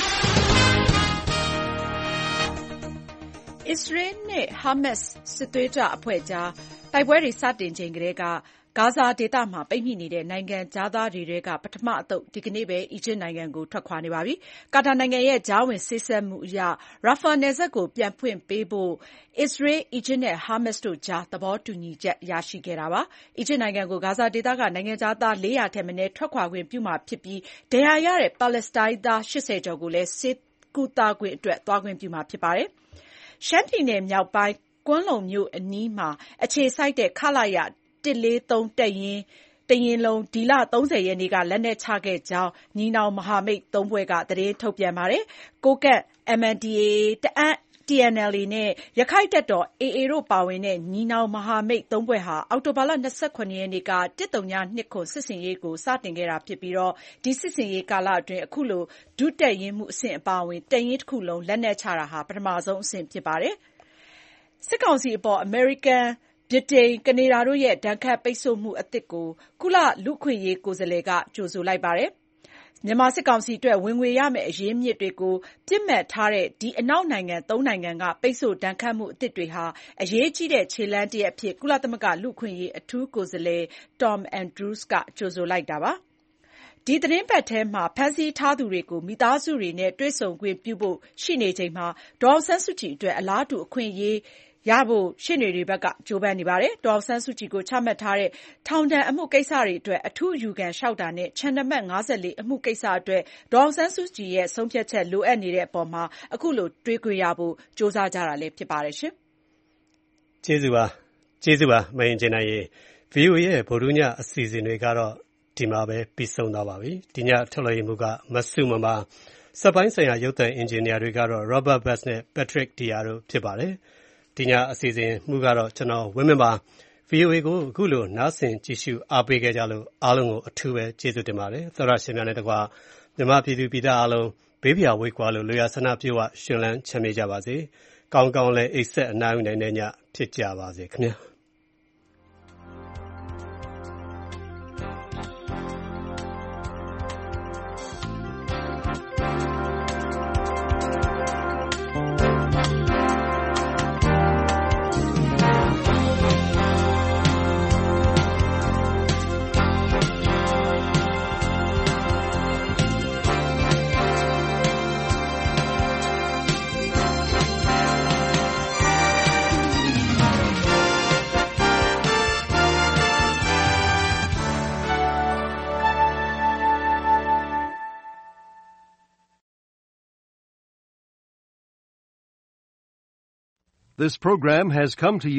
အစ္စရေးနဲ့ဟာမတ်စ်စစ်သွေးကြွအဖွဲ့ကြားတိုက်ပွဲတွေစတင်ချိန်ကတည်းကဂါဇာဒေသမှာပိတ်မိနေတဲ့နိုင်ငံခြားသားတွေထဲကပထမအသုတ်ဒီကနေ့ပဲအီဂျစ်နိုင်ငံကိုထွက်ခွာနေပါပြီ။ကာတာနိုင်ငံရဲ့ကြားဝင်စေ့စပ်မှုအရရာဖာနယ်စပ်ကိုပြန်ဖွင့်ပေးဖို့အစ္စရေး၊အီဂျစ်နဲ့ဟာမတ်စ်တို့ကြားသဘောတူညီချက်ရရှိခဲ့တာပါ။အီဂျစ်နိုင်ငံကိုဂါဇာဒေသကနိုင်ငံခြားသားလေးရာထက်မနည်းထွက်ခွာခွင့်ပြုမှာဖြစ်ပြီးဒဏ်ရာရတဲ့ပါလက်စတိုင်းသား၈၀ကျော်ကိုလည်းဆေးကုသခွင့်အတွက်သွားခွင့်ပြုမှာဖြစ်ပါတယ်။ရှမ်းပြည်နယ်မြောက်ပိုင်းကွမ်းလုံမြို့အနီးမှာအခြေစိုက်တဲ့ခလရ၁၄၃တပ်ရင်းတရင်းလုံးဒီလ၃၀ရက်နေ့ကလက်နက်ချခဲ့ကြောင်းညီနောင်မဟာမိတ်သုံးဖွဲ့ကသတင်းထုတ်ပြန်ပါတယ်။ကိုးကန့် M N D A A တအာင်း T N L A နဲ့ရခိုင့်တပ်တော် A A တို့ပါဝင်တဲ့ညီနောင်မဟာမိတ်သုံးဖွဲ့ဟာအောက်တိုဘာလ၂၇ရက်နေ့က၁၀၂၇စစ်ဆင်ရေးကိုစတင်ခဲ့တာဖြစ်ပြီးဒီစစ်ဆင်ရေးကာလအတွင်းအခုလိုဒုတပ်ရင်းမှူးအဆင့်အပါအဝင်တပ်ရင်းတစ်ခုလုံးလက်နက်ချတာဟာပထမဆုံးအဆင့်ဖြစ်ပါတယ်။စစ်ကောင်စီအပေါ်အမေရိကန်ဗြိတိန်၊ကနေဒါတို့ရဲ့ဒဏ်ခတ်ပိတ်ဆို့မှုအသစ်ကိုကုလလူ့အခွင့်အရေးကိုယ်စားလှယ်ကကြိုဆိုလိုက်ပါတယ်။မြန်မာစစ်ကောင်စီအတွက်ဝင်ငွေရမယ့်အရင်းအမြစ်တွေကိုပစ်မှတ်ထားတဲ့ဒီအနောက်နိုင်ငံသုံးနိုင်ငံကပိတ်ဆို့ဒဏ်ခတ်မှုအသစ်တွေဟာအရေးကြီးတဲ့ခြေလှမ်းတရပ်အဖြစ်ကုလသမဂ္ဂလူ့အခွင့်အရေးအထူးကိုယ်စားလှယ် Tom Andrews ကကြိုဆိုလိုက်တာပါ။ဒီသီတင်းပတ်ထဲမှာဖမ်းဆီးထားသူတွေကိုမိသားစုတွေနဲ့တွေ့ဆုံခွင့်ပြုဖို့ရှိနေချိန်မှာဒေါ်အောင်ဆန်းစုကြည်အတွက်အလားတူအခွင့်အရေးရဖို့ရှေ့နေတွေဘက်ကကြိုးပမ်းနေပါတယ်။ဒေါ်အောင်ဆန်းစုကြည်ကိုချမှတ်ထားတဲ့ထောင်ဒဏ်အမှုကိစ္စတွေအတွက်အထူးအယူခံလျှောက်တာနဲ့ခြံနံပါတ်၅၄အမှုကိစ္စအတွက်ဒေါ်အောင်ဆန်းစုကြည်ရဲ့ဆုံးဖြတ်ချက်လိုအပ်နေတဲ့အပေါ်မှာအခုလိုတွေးခွင့်ရဖို့ကြိုးစားကြတာလည်းဖြစ်ပါတယ်။ကျေးဇူးပါကျေးဇူးပါမအင်ဂျင်နိုင်ရေ ဗွီအိုအေရဲ့ဗုဒ္ဓညအစီအစဉ်တွေကတော့ဒီမှာပဲပြီးဆုံးသွားပါပြီ။ဒီညထုတ်လွှင့်မှုကမဆုမပါစက်ပိုင်းဆိုင်ရာရုပ်သံအင်ဂျင်နီယာတွေကတော့ Robert Bass နဲ့ Patrick Diar တို့ဖြစ်ပါတယ်။ဒီညအစီအစဉ်မှုကတော့ကျွန်တော်ဝင်းမင်းပါ ဗွီအိုအေကိုအခုလိုနားဆင်ကြည့်ရှုအားပေးခဲ့ကြလို့အားလုံးကိုအထူးပဲကျေးဇူးတင်ပါတယ်သောရရှင်များနဲ့တကွာမြန်မာပြည်သူပြည်သားအားလုံးဘေးပြာဝေးကွာလို့လူရဆန္ဒပြုဝရှင်လန်းချမ်းမြေ့ကြပါစေကောင်းကောင်းလည်းအိပ်ဆက်အနားယူနိုင်တဲ့ညဖြစ်ကြပါစေခင်ဗျာ This program has come to you